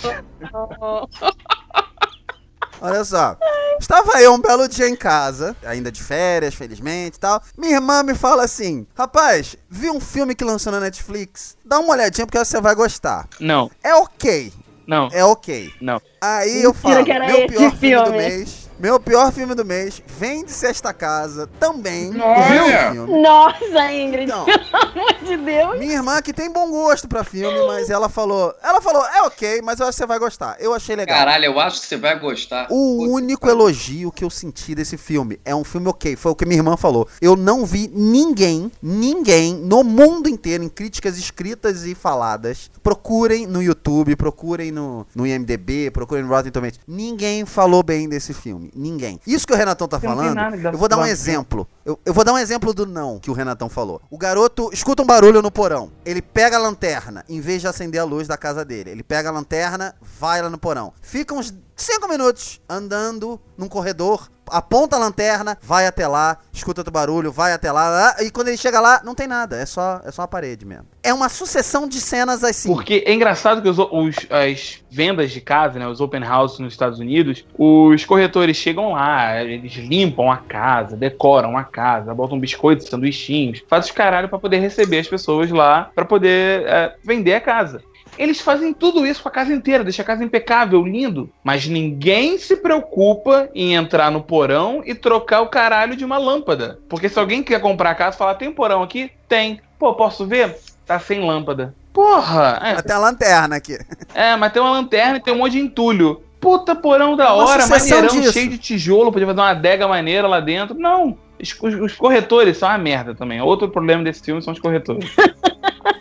Olha só. Estava eu um belo dia em casa, ainda de férias, felizmente e tal. Minha irmã me fala assim: rapaz, vi um filme que lançou na Netflix. Dá uma olhadinha porque você vai gostar. Não, É ok. não, É ok. não. Aí eu Mentira falo, que era meu esse pior filme do filme. mês. Meu pior filme do mês, Vende-se esta casa, também. Nossa. é um filme. Nossa, Ingrid, Então, pelo amor de Deus. minha irmã que tem bom gosto pra filme, mas ela falou, ela falou, é ok, mas eu acho que você vai gostar. Eu achei legal. Caralho, eu acho que você vai gostar. O Puta único que pariu. elogio que eu senti desse filme é um filme ok, foi o que minha irmã falou. Eu não vi ninguém, ninguém no mundo inteiro, em críticas escritas e faladas, procurem no YouTube, procurem no, no I M D B, procurem no Rotten Tomatoes. Ninguém falou bem desse filme, ninguém. Isso que o Renatão tá Eu não vi falando, nada que dá eu vou dar um pra falar. exemplo. Eu, eu vou dar um exemplo do não que o Renatão falou. O garoto escuta um barulho no porão. Ele pega a lanterna, em vez de acender a luz da casa dele. Ele pega a lanterna, vai lá no porão. Fica uns cinco minutos andando num corredor, aponta a lanterna, vai até lá, escuta outro barulho, vai até lá, e quando ele chega lá, não tem nada, é só, é só uma parede mesmo. É uma sucessão de cenas assim. Porque é engraçado que os, os- as vendas de casa, né, os open houses nos Estados Unidos, os corretores chegam lá, eles limpam a casa, decoram a casa, botam biscoitos, sanduichinhos, fazem os caralho pra poder receber as pessoas lá, pra poder é, vender a casa. Eles fazem tudo isso com a casa inteira, deixa a casa impecável, lindo. Mas ninguém se preocupa em entrar no porão e trocar o caralho de uma lâmpada. Porque se alguém quer comprar a casa e falar, tem porão aqui? Tem. Pô, posso ver? Tá sem lâmpada. Porra! É, Até a lanterna aqui. é, mas tem uma lanterna e tem um monte de entulho. Puta porão da Uma hora, sucessão maneirão, disso. cheio de tijolo, podia fazer uma adega maneira lá dentro. Não, os, os- os corretores são uma merda também. Outro problema desse filme são os corretores.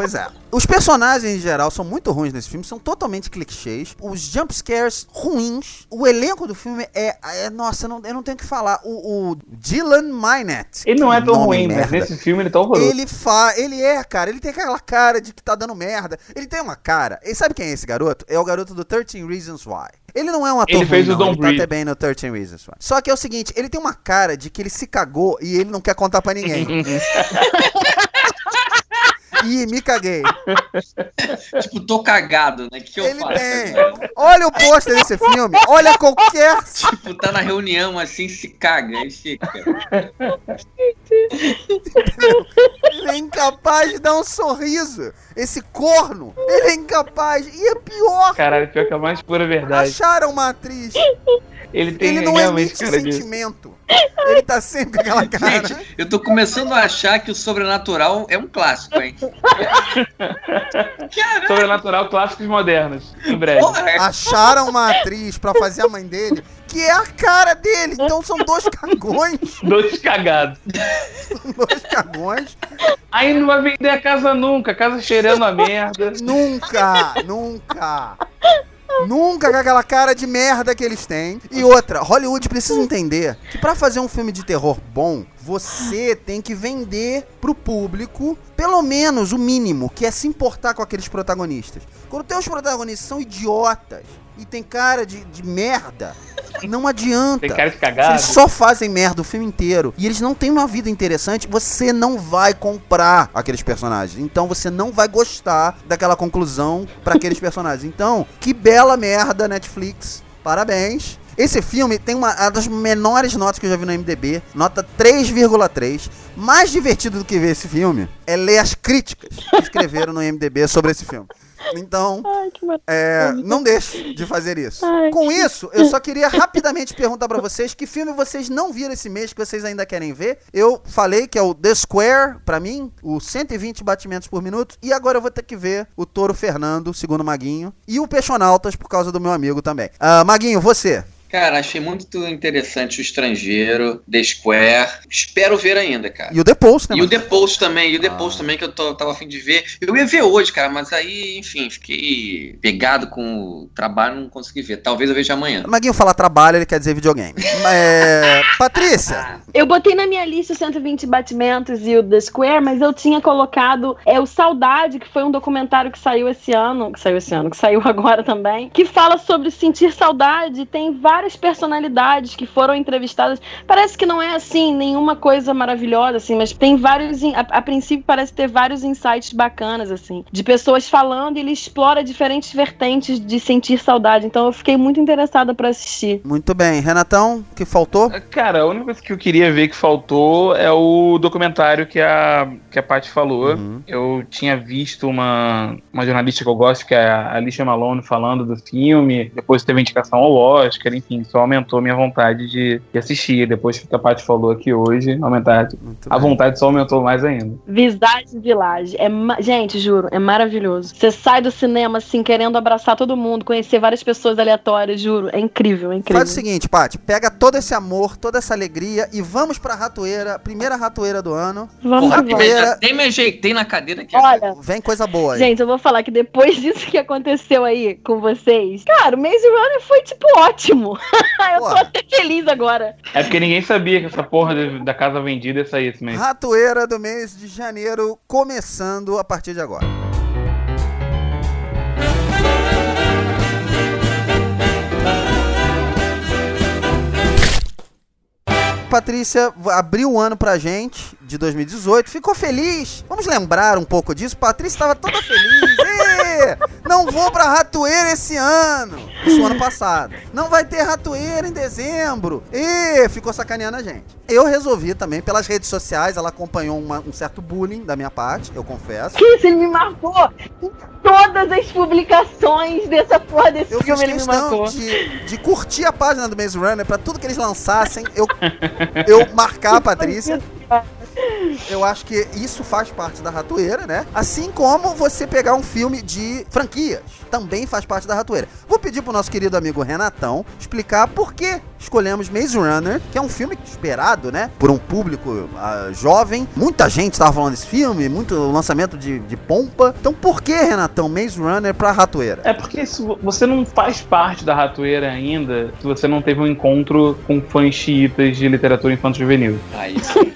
Pois é. Os personagens em geral são muito ruins nesse filme, são totalmente clichês. Os jumpscares ruins. O elenco do filme é... é nossa, eu não, eu não tenho o que falar. O, o Dylan Minette. Ele não é tão nome ruim, merda. mas nesse filme ele tá horroroso. Ele fa... Ele é, cara. Ele tem aquela cara de que tá dando merda. Ele tem uma cara... E sabe quem é esse garoto? É o garoto do thirteen Reasons Why. Ele não é um ator Ele fez ruim, o não. Don't Ele tá Breathe. até bem no thirteen Reasons Why. Só que é o seguinte, ele tem uma cara de que ele se cagou e ele não quer contar pra ninguém. Ih, me caguei. Tipo, tô cagado, né? O que, que eu Ele faço tem. agora? Olha o pôster desse filme. Olha qualquer... Tipo, tá na reunião assim, se caga, aí fica. Ele é incapaz de dar um sorriso. Esse corno. Ele é incapaz. E é pior. Caralho, pior que é a mais pura verdade. Acharam uma atriz. Ele tem Ele não realmente emite cara disso. sentimento. Ele tá sempre com aquela cara. Gente, eu tô começando a achar que o Sobrenatural é um clássico, hein? Caralho, Sobrenatural, clássicos modernos. Em breve. porra, é Acharam uma atriz pra fazer a mãe dele, que é a cara dele. Então são dois cagões. Dois cagados. Dois cagões. Aí não vai vender a casa nunca. A casa cheirando a merda. Nunca, nunca. Nunca com aquela cara de merda que eles têm. E outra, Hollywood precisa entender que pra fazer um filme de terror bom, você tem que vender pro público pelo menos o mínimo, que é se importar com aqueles protagonistas. Quando teus protagonistas são idiotas e tem cara de, de merda, não adianta. Tem cara de Se cagado. eles só fazem merda o filme inteiro e eles não têm uma vida interessante, você não vai comprar aqueles personagens. Então você não vai gostar daquela conclusão pra aqueles personagens. Então, que bela merda, Netflix. Parabéns. Esse filme tem uma, uma das menores notas que eu já vi no M D B, nota três vírgula três. Mais divertido do que ver esse filme é ler as críticas que escreveram no M D B sobre esse filme. Então, Ai, que maravilha. é, não deixe de fazer isso. Ai. Com isso, eu só queria rapidamente perguntar pra vocês que filme vocês não viram esse mês, que vocês ainda querem ver. Eu falei que é o The Square, pra mim, o cento e vinte batimentos por minuto. E agora eu vou ter que ver o Touro Fernando, segundo o Maguinho. E o Peixonautas, por causa do meu amigo também. Ah, Maguinho, você? Cara, achei muito interessante o Estrangeiro, The Square. Espero ver ainda, cara. E o The Post, né? E o mano? The Post também, e o The Ah. Post também, que eu tô, tava a fim de ver. Eu ia ver hoje, cara, mas aí, enfim, fiquei pegado com o trabalho, não consegui ver. Talvez eu veja amanhã. Maguinho fala trabalho, ele quer dizer videogame. É, Patrícia, Eu botei na minha lista os cento e vinte batimentos e o The Square, mas eu tinha colocado é, o Saudade, que foi um documentário que saiu esse ano, que saiu esse ano, que saiu agora também, que fala sobre sentir saudade. Tem várias personalidades que foram entrevistadas. Parece que não é, assim, nenhuma coisa maravilhosa, assim, mas tem vários, in- a, a princípio parece ter vários insights bacanas, assim, de pessoas falando, e ele explora diferentes vertentes de sentir saudade. Então eu fiquei muito interessada pra assistir. muito bem. Renatão, o que faltou? Cara, a única coisa que eu queria ver que faltou é o documentário que a, que a Paty falou. Uhum. Eu tinha visto uma, uma jornalista que eu gosto, que é a Alicia Malone, falando do filme. Depois teve indicação ao Oscar, enfim, só aumentou minha vontade de, de assistir. Depois que a Paty falou aqui hoje, aumentar, Muito a bem. vontade só aumentou mais ainda. Visage Village. É ma- Gente, juro, é maravilhoso. Você sai do cinema, assim, querendo abraçar todo mundo, conhecer várias pessoas aleatórias, juro. É incrível, é incrível. Faz o seguinte, Paty, pega todo esse amor, toda essa alegria e vamos pra ratoeira, primeira ratoeira do ano. Vamos Porra, embora. Ratoeira. já até me ajeitei na cadeira aqui. Olha, Vem coisa boa aí. gente, eu vou falar que depois disso que aconteceu aí com vocês, cara, o Maze Runner foi, tipo, ótimo. eu tô Porra. até feliz agora. É porque ninguém sabia que essa porra de- da casa vendida ia sair esse mês. Ratoeira do mês de janeiro, começando a partir de agora. Patrícia abriu o ano pra gente, de dois mil e dezoito, ficou feliz. Vamos lembrar um pouco disso. Patrícia estava toda feliz. Ê, não vou pra Ratoeira esse ano. Isso ano passado. Não vai ter Ratoeira em dezembro. E ficou sacaneando a gente. Eu resolvi também, pelas redes sociais, ela acompanhou uma- um certo bullying da minha parte, eu confesso. Que isso, ele me marcou em todas as publicações dessa porra desse Eu fiz filme, ele me questão marcou. de, de curtir a página do Maze Runner pra tudo que eles lançassem, eu, eu marcar a Patrícia. Eu acho que isso faz parte da ratoeira, né? Assim como você pegar um filme de franquias, também faz parte da ratoeira. Vou pedir pro nosso querido amigo Renatão explicar por que escolhemos Maze Runner, que é um filme esperado, né? Por um público uh, jovem. Muita gente tava falando desse filme, muito lançamento de, de pompa. Então por que, Renatão, Maze Runner pra ratoeira? É porque se você não faz parte da ratoeira ainda, se você não teve um encontro com fãs xiitas de literatura infanto-juvenil. Aí sim.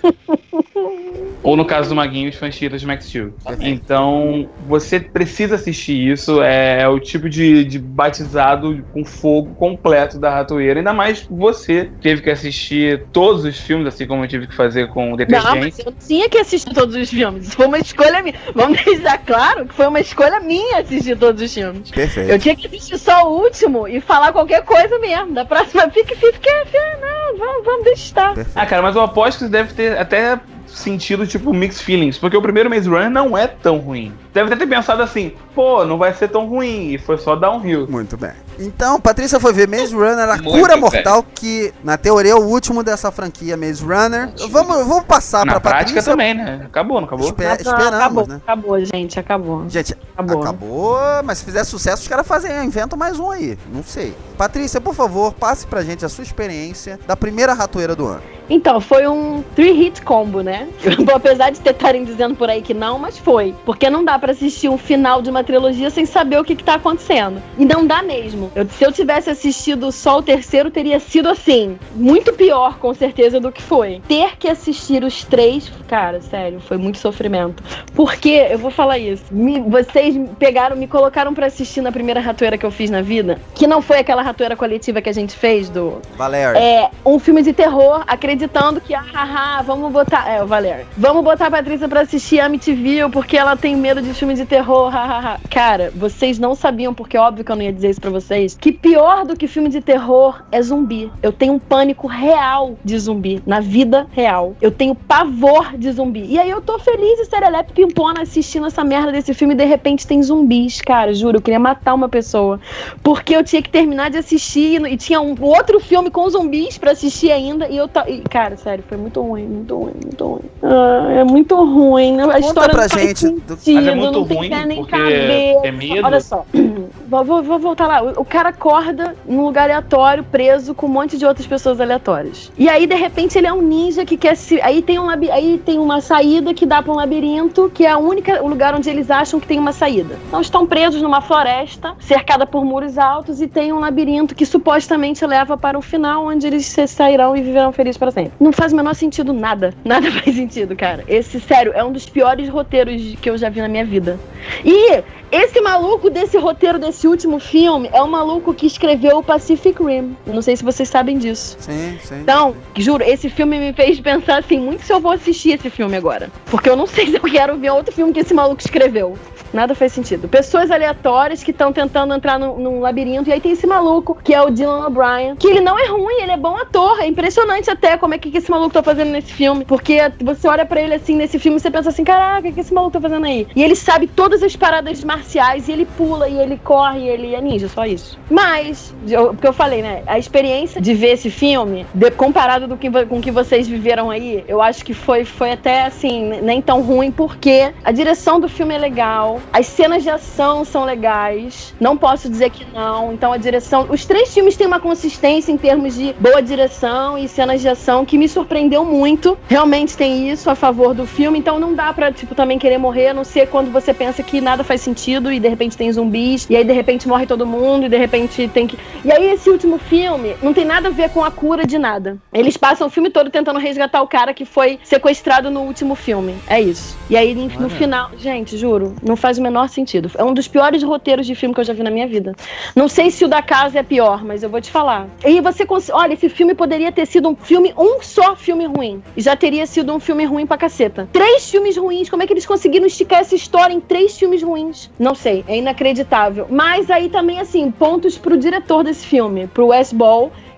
Ou no caso do Maguinho, os fãs xiitas de Max Steel. Então, você precisa assistir isso. É, é o tipo de, de batizado com fogo completo da ratoeira. Ainda mais você teve que assistir todos os filmes, assim como eu tive que fazer com o Detergente. Não, mas eu tinha que assistir todos os filmes. Foi uma escolha minha. Vamos deixar claro que foi uma escolha minha assistir todos os filmes. Perfeito. Eu tinha que assistir só o último e falar qualquer coisa mesmo. Da próxima, fique, fique, fique. Não, vamos, vamos deixar. Perfeito. Ah, cara, mas eu aposto que você deve ter até sentido, tipo, mixed feelings, porque o primeiro Maze Runner não é tão ruim. Deve ter pensado assim, pô, não vai ser tão ruim, e foi só downhill. Muito bem. Então, Patrícia foi ver Maze Runner, a Muito cura bem. mortal, que na teoria é o último dessa franquia Maze Runner. Vamos, vamos passar Na pra prática Patrícia. também, né? Acabou, não acabou? Espe- Não, esperamos, acabou, né? acabou, gente, acabou. Gente, Acabou. acabou, mas se fizer sucesso, os caras fazem, inventam mais um aí. Não sei. Patrícia, por favor, passe pra gente a sua experiência da primeira ratoeira do ano. Então, foi um three-hit combo, né? Apesar de estarem dizendo por aí que não, mas foi. Porque não dá pra assistir um final de uma trilogia sem saber o que, que tá acontecendo. E não dá mesmo. Eu, se eu tivesse assistido só o terceiro, teria sido assim, muito pior, com certeza, do que foi. Ter que assistir os três, cara, sério, foi muito sofrimento. Porque, eu vou falar isso, me, vocês pegaram, me colocaram pra assistir na primeira ratoeira que eu fiz na vida, que não foi aquela ratoeira coletiva que a gente fez do... Valéria. É, um filme de terror, acreditando que, ah, ah, vamos botar... É, o Valério. Vamos botar a Patrícia pra assistir Amityville, porque ela tem medo de filme de terror, ah, ah, ah. Cara, vocês não sabiam, porque é óbvio que eu não ia dizer isso pra vocês, que pior do que filme de terror é zumbi. Eu tenho um pânico real de zumbi, na vida real. Eu tenho pavor de zumbi. E aí eu tô feliz e serelepe pimpona assistindo essa merda desse filme e de repente tem zumbis, cara, juro, eu queria matar uma pessoa. Porque eu tinha que terminar de assistir e tinha um outro filme com zumbis pra assistir ainda e eu tá... e, cara, sério, foi muito ruim, muito ruim, muito ruim. Ah, é muito ruim. A Conta história pra não faz gente do- sentido, Mas é muito não tem ruim pé nem porque cabeça. é medo. Olha só, vou, vou, vou voltar lá. O, o cara acorda num lugar aleatório, preso com um monte de outras pessoas aleatórias. E aí, de repente, ele é um ninja que quer se... Aí tem, um labi... aí tem uma saída que dá pra um labirinto, que é a única, o lugar onde eles acham que tem uma saída. Então, estão presos numa floresta, cercada por muros altos, e tem um labirinto que supostamente leva para o final, onde eles se sairão e viverão felizes para sempre. Não faz o menor sentido nada. Nada faz sentido, cara. Esse, sério, é um dos piores roteiros que eu já vi na minha vida. E esse maluco desse roteiro desse último filme é o maluco que escreveu o Pacific Rim. Eu não sei se vocês sabem disso. Sim, sim. Então, juro, esse filme me fez pensar assim muito se eu vou assistir esse filme agora. Porque eu não sei se eu quero ver outro filme que esse maluco escreveu. Nada faz sentido. Pessoas aleatórias que estão tentando entrar num, num labirinto. E aí tem esse maluco, que é o Dylan O'Brien. Que ele não é ruim, ele é bom ator. É impressionante até como é que esse maluco tá fazendo nesse filme. Porque você olha pra ele assim, nesse filme, e você pensa assim, caraca, o que esse maluco tá fazendo aí? E ele sabe todas as paradas marciais. E ele pula, e ele corre, e ele é ninja, só isso. Mas, eu, porque eu falei, né? A experiência de ver esse filme, de, comparado do que, com o que vocês viveram aí, eu acho que foi, foi até, assim, nem tão ruim. Porque a direção do filme é legal. As cenas de ação são legais. Não posso dizer que não. Então a direção... Os três filmes têm uma consistência em termos de boa direção e cenas de ação que me surpreendeu muito. Realmente tem isso a favor do filme. Então não dá pra, tipo, também querer morrer. A não ser quando você pensa que nada faz sentido e de repente tem zumbis. E aí de repente morre todo mundo e de repente tem que... E aí esse último filme não tem nada a ver com a cura de nada. Eles passam o filme todo tentando resgatar o cara que foi sequestrado no último filme. É isso. E aí no Olha. final... Gente, juro, não faz o menor sentido. É um dos piores roteiros de filme que eu já vi na minha vida. Não sei se o da casa é pior, mas eu vou te falar. E você cons... Olha, esse filme poderia ter sido um filme, um só filme ruim. E já teria sido um filme ruim pra caceta. Três filmes ruins. Como é que eles conseguiram esticar essa história em três filmes ruins? Não sei. É inacreditável. Mas aí também, assim, pontos pro diretor desse filme, pro Wes Ball,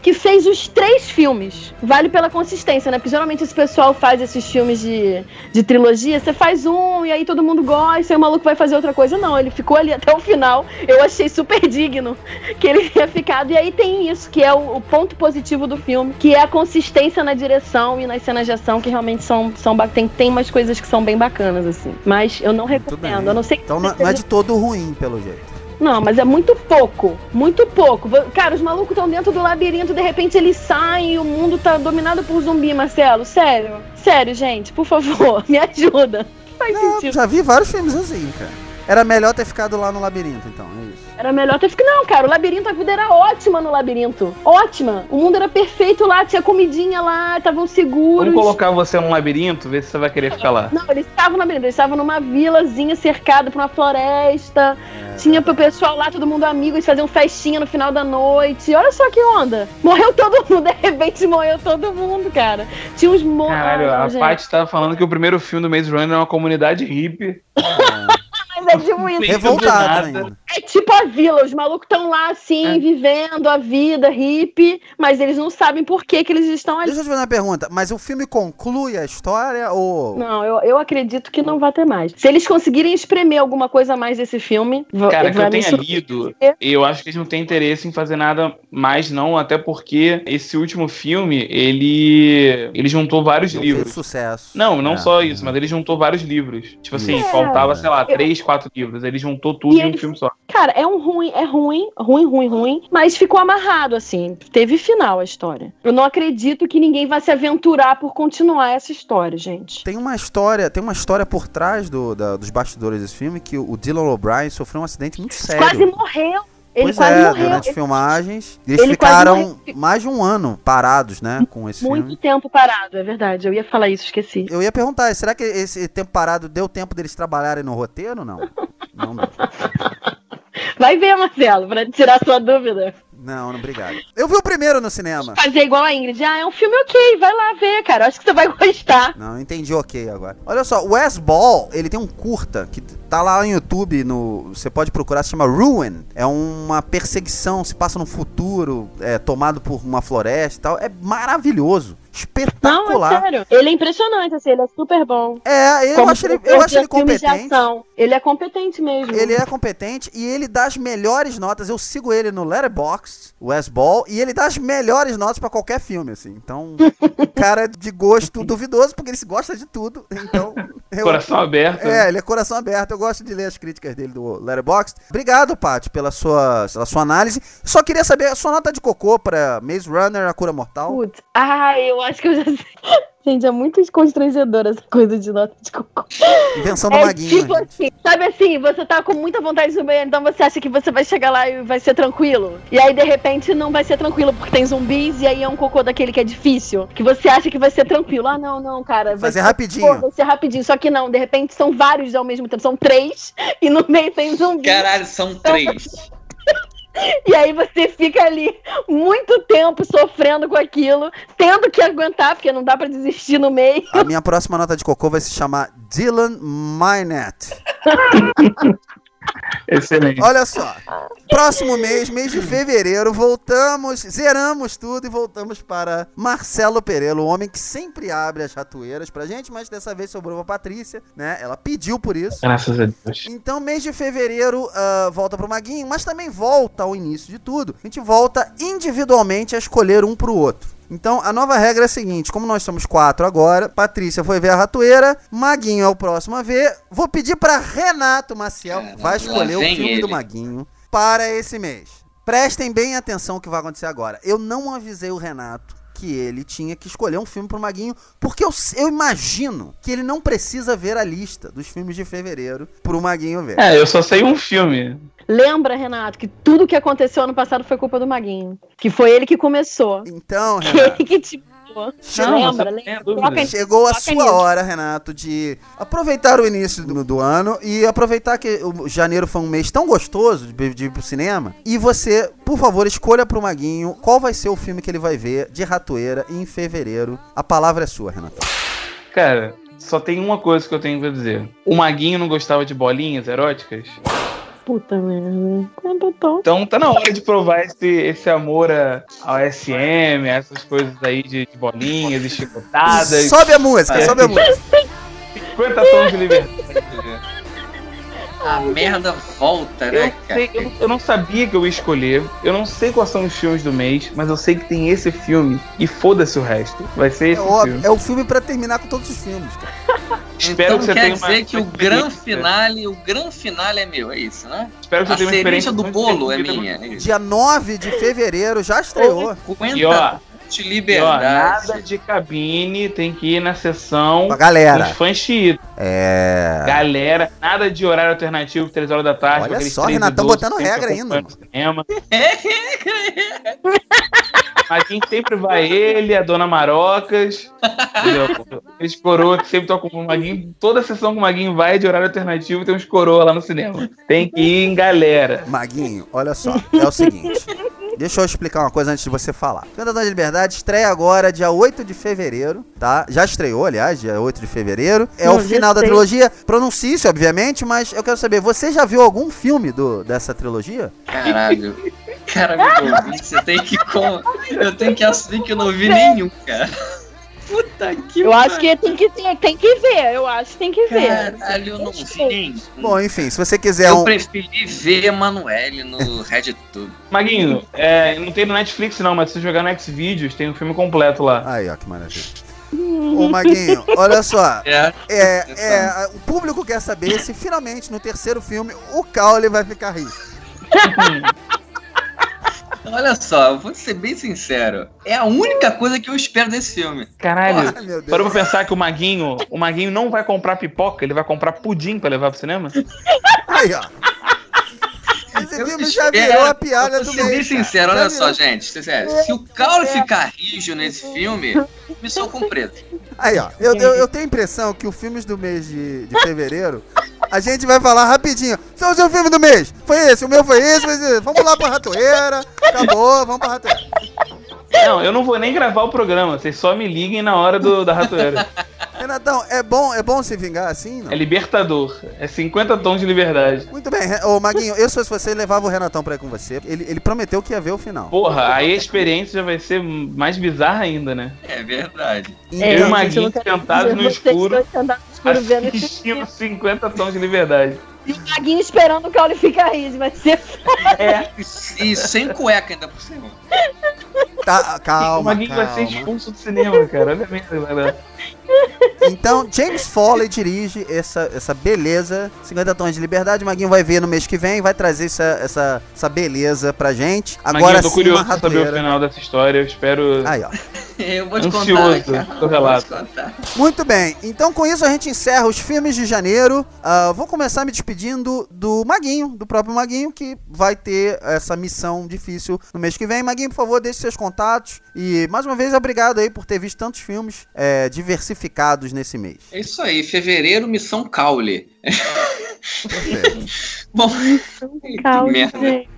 que fez os três filmes. Vale pela consistência, né? Porque geralmente esse pessoal faz esses filmes de, de trilogia, você faz um e aí todo mundo gosta, e o maluco vai fazer outra coisa. Não, ele ficou ali até o final. Eu achei super digno que ele tenha ficado. E aí tem isso, que é o, o ponto positivo do filme, que é a consistência na direção e nas cenas de ação, que realmente são, são tem, tem umas coisas que são bem bacanas, assim. Mas eu não recomendo. Eu não sei então não, não é de todo ruim, pelo jeito. Não, mas é muito pouco, muito pouco. Cara, os malucos estão dentro do labirinto, de repente eles saem e o mundo tá dominado por zumbi, Marcelo. Sério, sério, gente, por favor, me ajuda. Não faz não, sentido. Já vi vários filmes assim, cara. Era melhor ter ficado lá no labirinto, então, é isso. Era melhor ter ficado... Não, cara, o labirinto, a vida era ótima no labirinto. Ótima. O mundo era perfeito lá, tinha comidinha lá, estavam seguros. Vamos colocar você num labirinto, ver se você vai querer ficar lá. Não, eles estavam no labirinto, eles estavam numa vilazinha cercada por uma floresta. É, tinha pro pessoal lá, todo mundo amigo, eles faziam festinha no final da noite. Olha só que onda. Morreu todo mundo, de repente morreu todo mundo, cara. Tinha uns mortos. Caralho, a gente. Paty tava falando que o primeiro filme do Maze Runner é uma comunidade hippie. Mas é tipo isso. Revoltado ainda. É tipo a vila, os malucos estão lá assim, é. vivendo a vida hippie, mas eles não sabem por que que eles estão ali. Deixa eu te fazer uma pergunta, mas o filme conclui a história ou... Não, eu, eu acredito que não vai ter mais. Se eles conseguirem espremer alguma coisa a mais desse filme... Cara, que eu tenha lido, eu acho que eles não têm interesse em fazer nada mais não, até porque esse último filme, ele ele juntou vários não livros. Fez sucesso. Não, não é, só é. isso, mas ele juntou vários livros. Tipo assim, é. faltava, sei lá, três, quatro livros. Ele juntou tudo e em um ele... filme só. Cara, é um ruim, é ruim, ruim, ruim, ruim, mas ficou amarrado, assim. Teve final a história. Eu não acredito que ninguém vai se aventurar por continuar essa história, gente. Tem uma história, tem uma história por trás do, da, dos bastidores desse filme, que o Dylan O'Brien sofreu um acidente muito sério. Quase morreu. Ele pois quase é, morreu. durante ele... filmagens. Eles ele ficaram mais de um ano parados, né, com esse Muito filme. Muito tempo parado, é verdade. Eu ia falar isso, esqueci. Eu ia perguntar, será que esse tempo parado deu tempo deles trabalharem no roteiro ou não? Não, não. Vai ver, Marcelo, pra tirar sua dúvida. Não, não, obrigado. Eu vi o primeiro no cinema. Fazer igual a Ingrid. Ah, é um filme ok, vai lá ver, cara. Acho que você vai gostar. Não, entendi ok agora. Olha só, o Wes Ball, ele tem um curta que tá lá no YouTube, no, você pode procurar, se chama Ruin. É uma perseguição, se passa no futuro, é tomado por uma floresta e tal. É maravilhoso. Espetacular. Não, é sério. Ele é impressionante, assim, ele é super bom. É, eu acho ele, eu acho ele competente. Ele é competente mesmo. Ele é competente e ele dá as melhores notas. Eu sigo ele no Letterboxd, o Wes Ball, e ele dá as melhores notas pra qualquer filme, assim. Então, cara de gosto duvidoso, porque ele gosta de tudo. Então, eu, coração aberto. É, ele é coração aberto. Eu gosto de ler as críticas dele do Letterboxd. Obrigado, Paty, pela sua, pela sua análise. Só queria saber a sua nota de cocô pra Maze Runner, A Cura Mortal. Putz, ah, eu acho que eu já sei. Gente, é muito constrangedora essa coisa de nota de cocô. Invenção do é Maguinho. Tipo assim, sabe assim, você tá com muita vontade de subir, então você acha que você vai chegar lá e vai ser tranquilo. E aí, de repente, não vai ser tranquilo, porque tem zumbis e aí é um cocô daquele que é difícil. Que você acha que vai ser tranquilo. Ah, não, não, cara. Vai, vai ser ser rapidinho. Pô, vai ser rapidinho. Só que não, de repente são vários ao mesmo tempo. São três e no meio tem zumbi. Caralho, são três. E aí você fica ali muito tempo sofrendo com aquilo, tendo que aguentar, porque não dá pra desistir no meio. A minha próxima nota de cocô vai se chamar Dylan Minette. Excelente. Olha só, próximo mês, mês de fevereiro, voltamos, zeramos tudo e voltamos para Marcelo Perello, o homem que sempre abre as ratoeiras pra gente, mas dessa vez sobrou pra Patrícia, né? Ela pediu por isso. Graças a Deus. Então, mês de fevereiro uh, volta pro Maguinho, mas também volta ao início de tudo. A gente volta individualmente a escolher um pro outro. Então, a nova regra é a seguinte, como nós somos quatro agora, Patrícia foi ver a ratoeira, Maguinho é o próximo a ver, vou pedir pra Renato Maciel, Caramba, vai escolher o filme ele. do Maguinho para esse mês. Prestem bem atenção ao que vai acontecer agora. Eu não avisei o Renato que ele tinha que escolher um filme pro Maguinho, porque eu, eu imagino que ele não precisa ver a lista dos filmes de fevereiro pro Maguinho ver. É, eu só sei um filme. Lembra, Renato, que tudo que aconteceu ano passado foi culpa do Maguinho. Que foi ele que começou. Então, Que Renato, ele que te... Não, lembra, não tem lembra. dúvida. Troca- chegou a troca sua nisso. hora, Renato, de aproveitar o início do, do ano e aproveitar que o janeiro foi um mês tão gostoso de, de ir pro cinema. E você, por favor, escolha pro Maguinho qual vai ser o filme que ele vai ver de ratoeira em fevereiro. A palavra é sua, Renato. Cara, só tem uma coisa que eu tenho pra dizer. O Maguinho não gostava de bolinhas eróticas? Puta merda. Quando eu tô. Então tá na hora de provar esse, esse amor a- ao S M, essas coisas aí de, de bolinhas e chicotadas. Sobe a música, É. sobe a música. cinquenta tons de liberdade. A merda volta, Eu, né, cara? sei- eu- eu não sabia que eu ia escolher. Eu não sei quais são os filmes do mês, mas eu sei que tem esse filme. E foda-se o resto. Vai ser É, esse óbvio, filme. é o filme pra terminar com todos os filmes, cara. Espero Então que você quer tenha dizer uma- que o uma grande experiência. finale, o grande finale é meu, é isso, né? Espero que A você tenha uma cereja experiência do muito bolo é divertida. minha, é isso. Dia nove de fevereiro já estreou. Cinquenta E ó, de E, ó, liberdade. nada de cabine, tem que ir na sessão Pra galera. dos fãs chiitos. É. Galera, nada de horário alternativo, três horas da tarde. Olha com aqueles só, três Renatão idosos botando que sempre regra ainda, acompanham no cinema. Mas quem sempre vai ele, a Dona Marocas, entendeu? Eles coroa que sempre tocam com o Maguinho. Toda sessão que o Maguinho vai de horário alternativo tem uns coroa lá no cinema. Tem que ir em galera. Maguinho, olha só, é o seguinte. Deixa eu explicar uma coisa antes de você falar. Cantador de Liberdade estreia agora, dia oito de fevereiro, tá? Já estreou, aliás, dia oito de fevereiro. É Não, o já final da estreou. trilogia. Pronuncie isso, obviamente, mas eu quero saber, você já viu algum filme do, dessa trilogia? Caralho. Cara, meu ouvinte, você tem que. com- Eu tenho que assumir que eu não vi nenhum, cara. Puta que Eu acho que tem que, tem, tem que ver, eu acho que tem que ver. Caralho, eu não vi nenhum. Bom, enfim, se você quiser Eu um... preferi ver Emanuele no RedTube. Maguinho, é, não tem no Netflix não, mas se você jogar no Xvideos, tem um filme completo lá. Aí, ó, que maravilha. Ô, Maguinho, olha só. É. É, é, o público quer saber se finalmente no terceiro filme o Caule vai ficar rico. Olha só, eu vou ser bem sincero. É a única coisa que eu espero desse filme. Caralho, Ai, meu Deus. parou pra pensar que o Maguinho, o Maguinho não vai comprar pipoca, ele vai comprar pudim pra levar pro cinema? Aí, ó. Esse Eu filme já espero- virou a piada eu do vou ser mês. bem cara. sincero, Já olha virou. só, gente. Sincero, se o Caule ficar rijo nesse filme, me sou com preto. Aí, ó. Eu, eu, eu tenho a impressão que os filmes do mês de, de fevereiro, a gente vai falar rapidinho. São o seu filme do mês. Foi esse, o meu foi esse, foi esse. Vamos lá pra Ratoeira. Acabou, vamos pra Ratoeira. Não, eu não vou nem gravar o programa, vocês só me liguem na hora do, da ratoeira. Renatão, é bom, é bom se vingar assim, não? É libertador, é cinquenta tons de liberdade. Muito bem, Re- ô Maguinho, eu se fosse você, levava o Renatão pra ir com você. Ele, ele prometeu que ia ver o final. Porra, aí a experiência já vai ser mais bizarra ainda, né? É verdade. Eu e o gente, eu Maguinho não quero sentados no dizer, vocês escuro, dois sentados no escuro vendo esse assistindo filme. cinquenta tons de liberdade. E o Maguinho esperando o Caule ficar riso, vai ser É, E sem cueca ainda por cima. Tá, o calma, Maguinho vai ser calma. expulso do cinema, cara. Olha a merda, vai dar. Então, James Foley dirige essa, essa beleza, cinquenta tons de liberdade. Maguinho vai ver no mês que vem, vai trazer essa, essa, essa beleza pra gente. Maguinho, Agora eu tô sim, curioso uma pra saber o ratoeira. final dessa história, eu espero... Aí, ó. Eu vou te Ansioso, contar, cara. do Vou relato. te contar. Muito bem, então com isso a gente encerra os filmes de janeiro. Ah, vou começar me despedindo do Maguinho, do próprio Maguinho, que vai ter essa missão difícil no mês que vem. Maguinho, por favor, deixe seus contatos. E mais uma vez, obrigado aí por ter visto tantos filmes é, diversificados nesse mês. É isso aí, fevereiro, missão Caule. Perfeito. Bom, Caule, que merda. gente.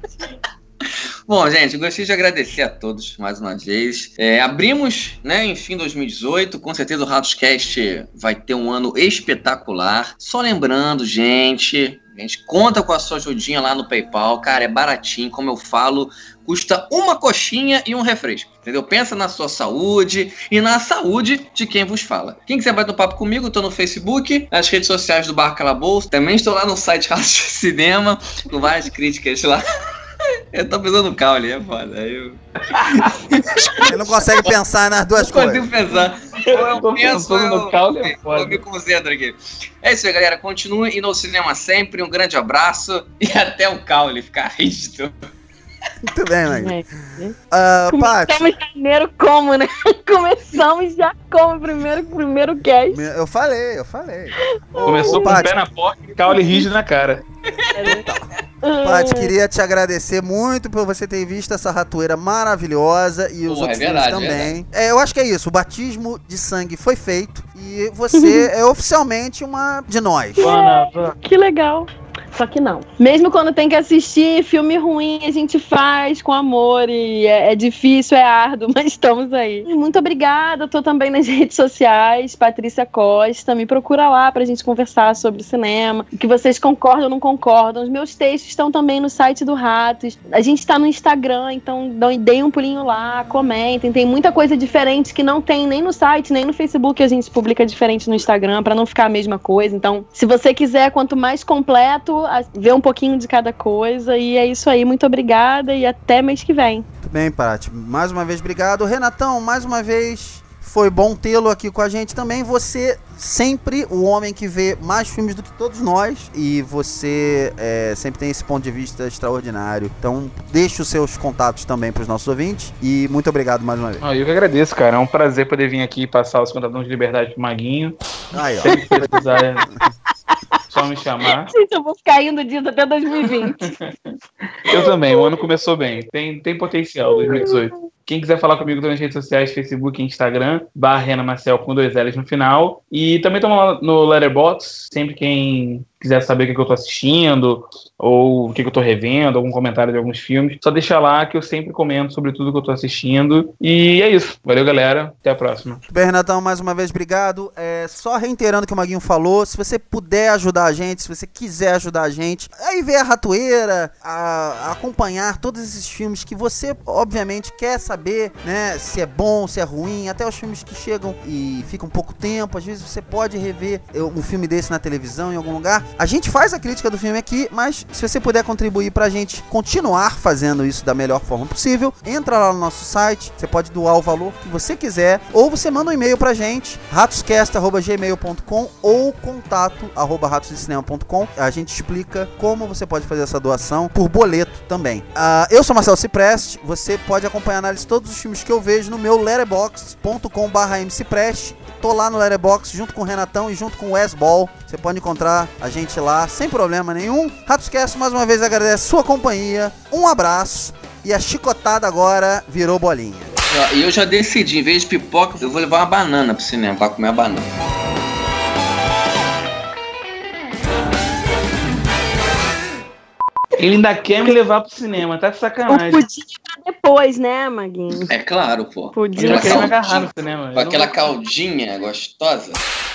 Bom, gente, eu gostaria de agradecer a todos mais uma vez. É, abrimos, né, enfim, dois mil e dezoito. Com certeza o Ratoscast vai ter um ano espetacular. Só lembrando, gente, a gente conta com a sua ajudinha lá no PayPal. Cara, é baratinho, como eu falo, custa uma coxinha e um refresco, entendeu? Pensa na sua saúde e na saúde de quem vos fala. Quem quiser bater um papo comigo, eu tô no Facebook, nas redes sociais do Bar Calabouço. Também estou lá no site Ratos de Cinema, com várias críticas lá. Eu tô pensando no Caule, é foda. Eu Ele não consegue pensar nas duas não coisas. consigo pensar. Ou eu Tô penso, pensando no eu, Caule, é eu, foda. eu me concentro aqui. É isso aí, galera. Continue indo ao cinema sempre. Um grande abraço e até o Caule ficar rígido. Muito bem, Maguinho. É. Ah, Paty, Começamos janeiro como, né? Começamos já como o primeiro, primeiro cast. eu falei, eu falei. Começou Ô, com o Paty, pé na porta e caule rígido na cara. Paty, queria te agradecer muito por você ter visto essa ratoeira maravilhosa e os Pô, outros é filmes verdade, também. É, eu acho que é isso. O batismo de sangue foi feito e você é oficialmente uma de nós. Ana, Que legal. Só que não. Mesmo quando tem que assistir filme ruim, a gente faz com amor e é, é difícil, é árduo, mas estamos aí. Muito obrigada, tô também nas redes sociais, Patrícia Costa, me procura lá pra gente conversar sobre cinema, o que vocês concordam ou não concordam. Os meus textos estão também no site do Ratos, a gente tá no Instagram, então deem um pulinho lá, comentem, tem muita coisa diferente que não tem nem no site, nem no Facebook, a gente publica diferente no Instagram, pra não ficar a mesma coisa. Então, se você quiser, quanto mais completo, ver um pouquinho de cada coisa, e é isso aí, muito obrigada e até mês que vem. Muito bem, Paty, mais uma vez obrigado. Renatão, mais uma vez foi bom tê-lo aqui com a gente também. Você sempre o homem que vê mais filmes do que todos nós, e você é, sempre tem esse ponto de vista extraordinário. Então deixe os seus contatos também para os nossos ouvintes, e muito obrigado mais uma vez. Ah, eu que agradeço, cara, é um prazer poder vir aqui e passar os contatos de liberdade pro Maguinho. Aí, ó. Sempre que precisar, é só me chamar. Gente, eu vou ficar indo disso até dois mil e vinte. Eu também, o ano começou bem, tem, tem potencial, dois mil e dezoito. Quem quiser falar comigo nas redes sociais, Facebook e Instagram, barra Renan Marcel com dois L's no final. E também estamos lá no Letterboxd, sempre quem quiser saber o que, que eu tô assistindo, ou o que, que eu tô revendo, algum comentário de alguns filmes, só deixa lá que eu sempre comento sobre tudo que eu tô assistindo. E é isso. Valeu, galera. Até a próxima. Bem, Renatão, mais uma vez, obrigado. É, só reiterando o que o Maguinho falou, se você puder ajudar a gente, se você quiser ajudar a gente, aí ver a ratoeira, a, a acompanhar todos esses filmes que você, obviamente, quer saber, né, se é bom, se é ruim, até os filmes que chegam e ficam pouco tempo. Às vezes você pode rever um filme desse na televisão, em algum lugar. A gente faz a crítica do filme aqui, mas se você puder contribuir pra gente continuar fazendo isso da melhor forma possível, entra lá no nosso site, você pode doar o valor que você quiser, ou você manda um e-mail pra gente, ratoscast arroba gmail ponto com ou contato arroba ratosdecinema ponto com. A gente explica como você pode fazer essa doação por boleto também. Uh, eu sou Marcelo Cipreste, você pode acompanhar a análise de todos os filmes que eu vejo no meu letterboxd ponto com barra mcipreste. Tô lá no Letterboxd junto com o Renatão e junto com o Wes Ball. Você pode encontrar a gente lá sem problema nenhum. Ratoscast mais uma vez agradece sua companhia. Um abraço. E a chicotada agora virou bolinha. E eu já decidi, em vez de pipoca, eu vou levar uma banana pro cinema pra comer a banana. Ele ainda quer me levar pro cinema, tá de sacanagem. O pudim pra depois, né, Maguinho? É claro, pô. Pudim. Ele Aquela quer me caldinha- agarrar no cinema. Com Eu aquela não- caldinha gostosa.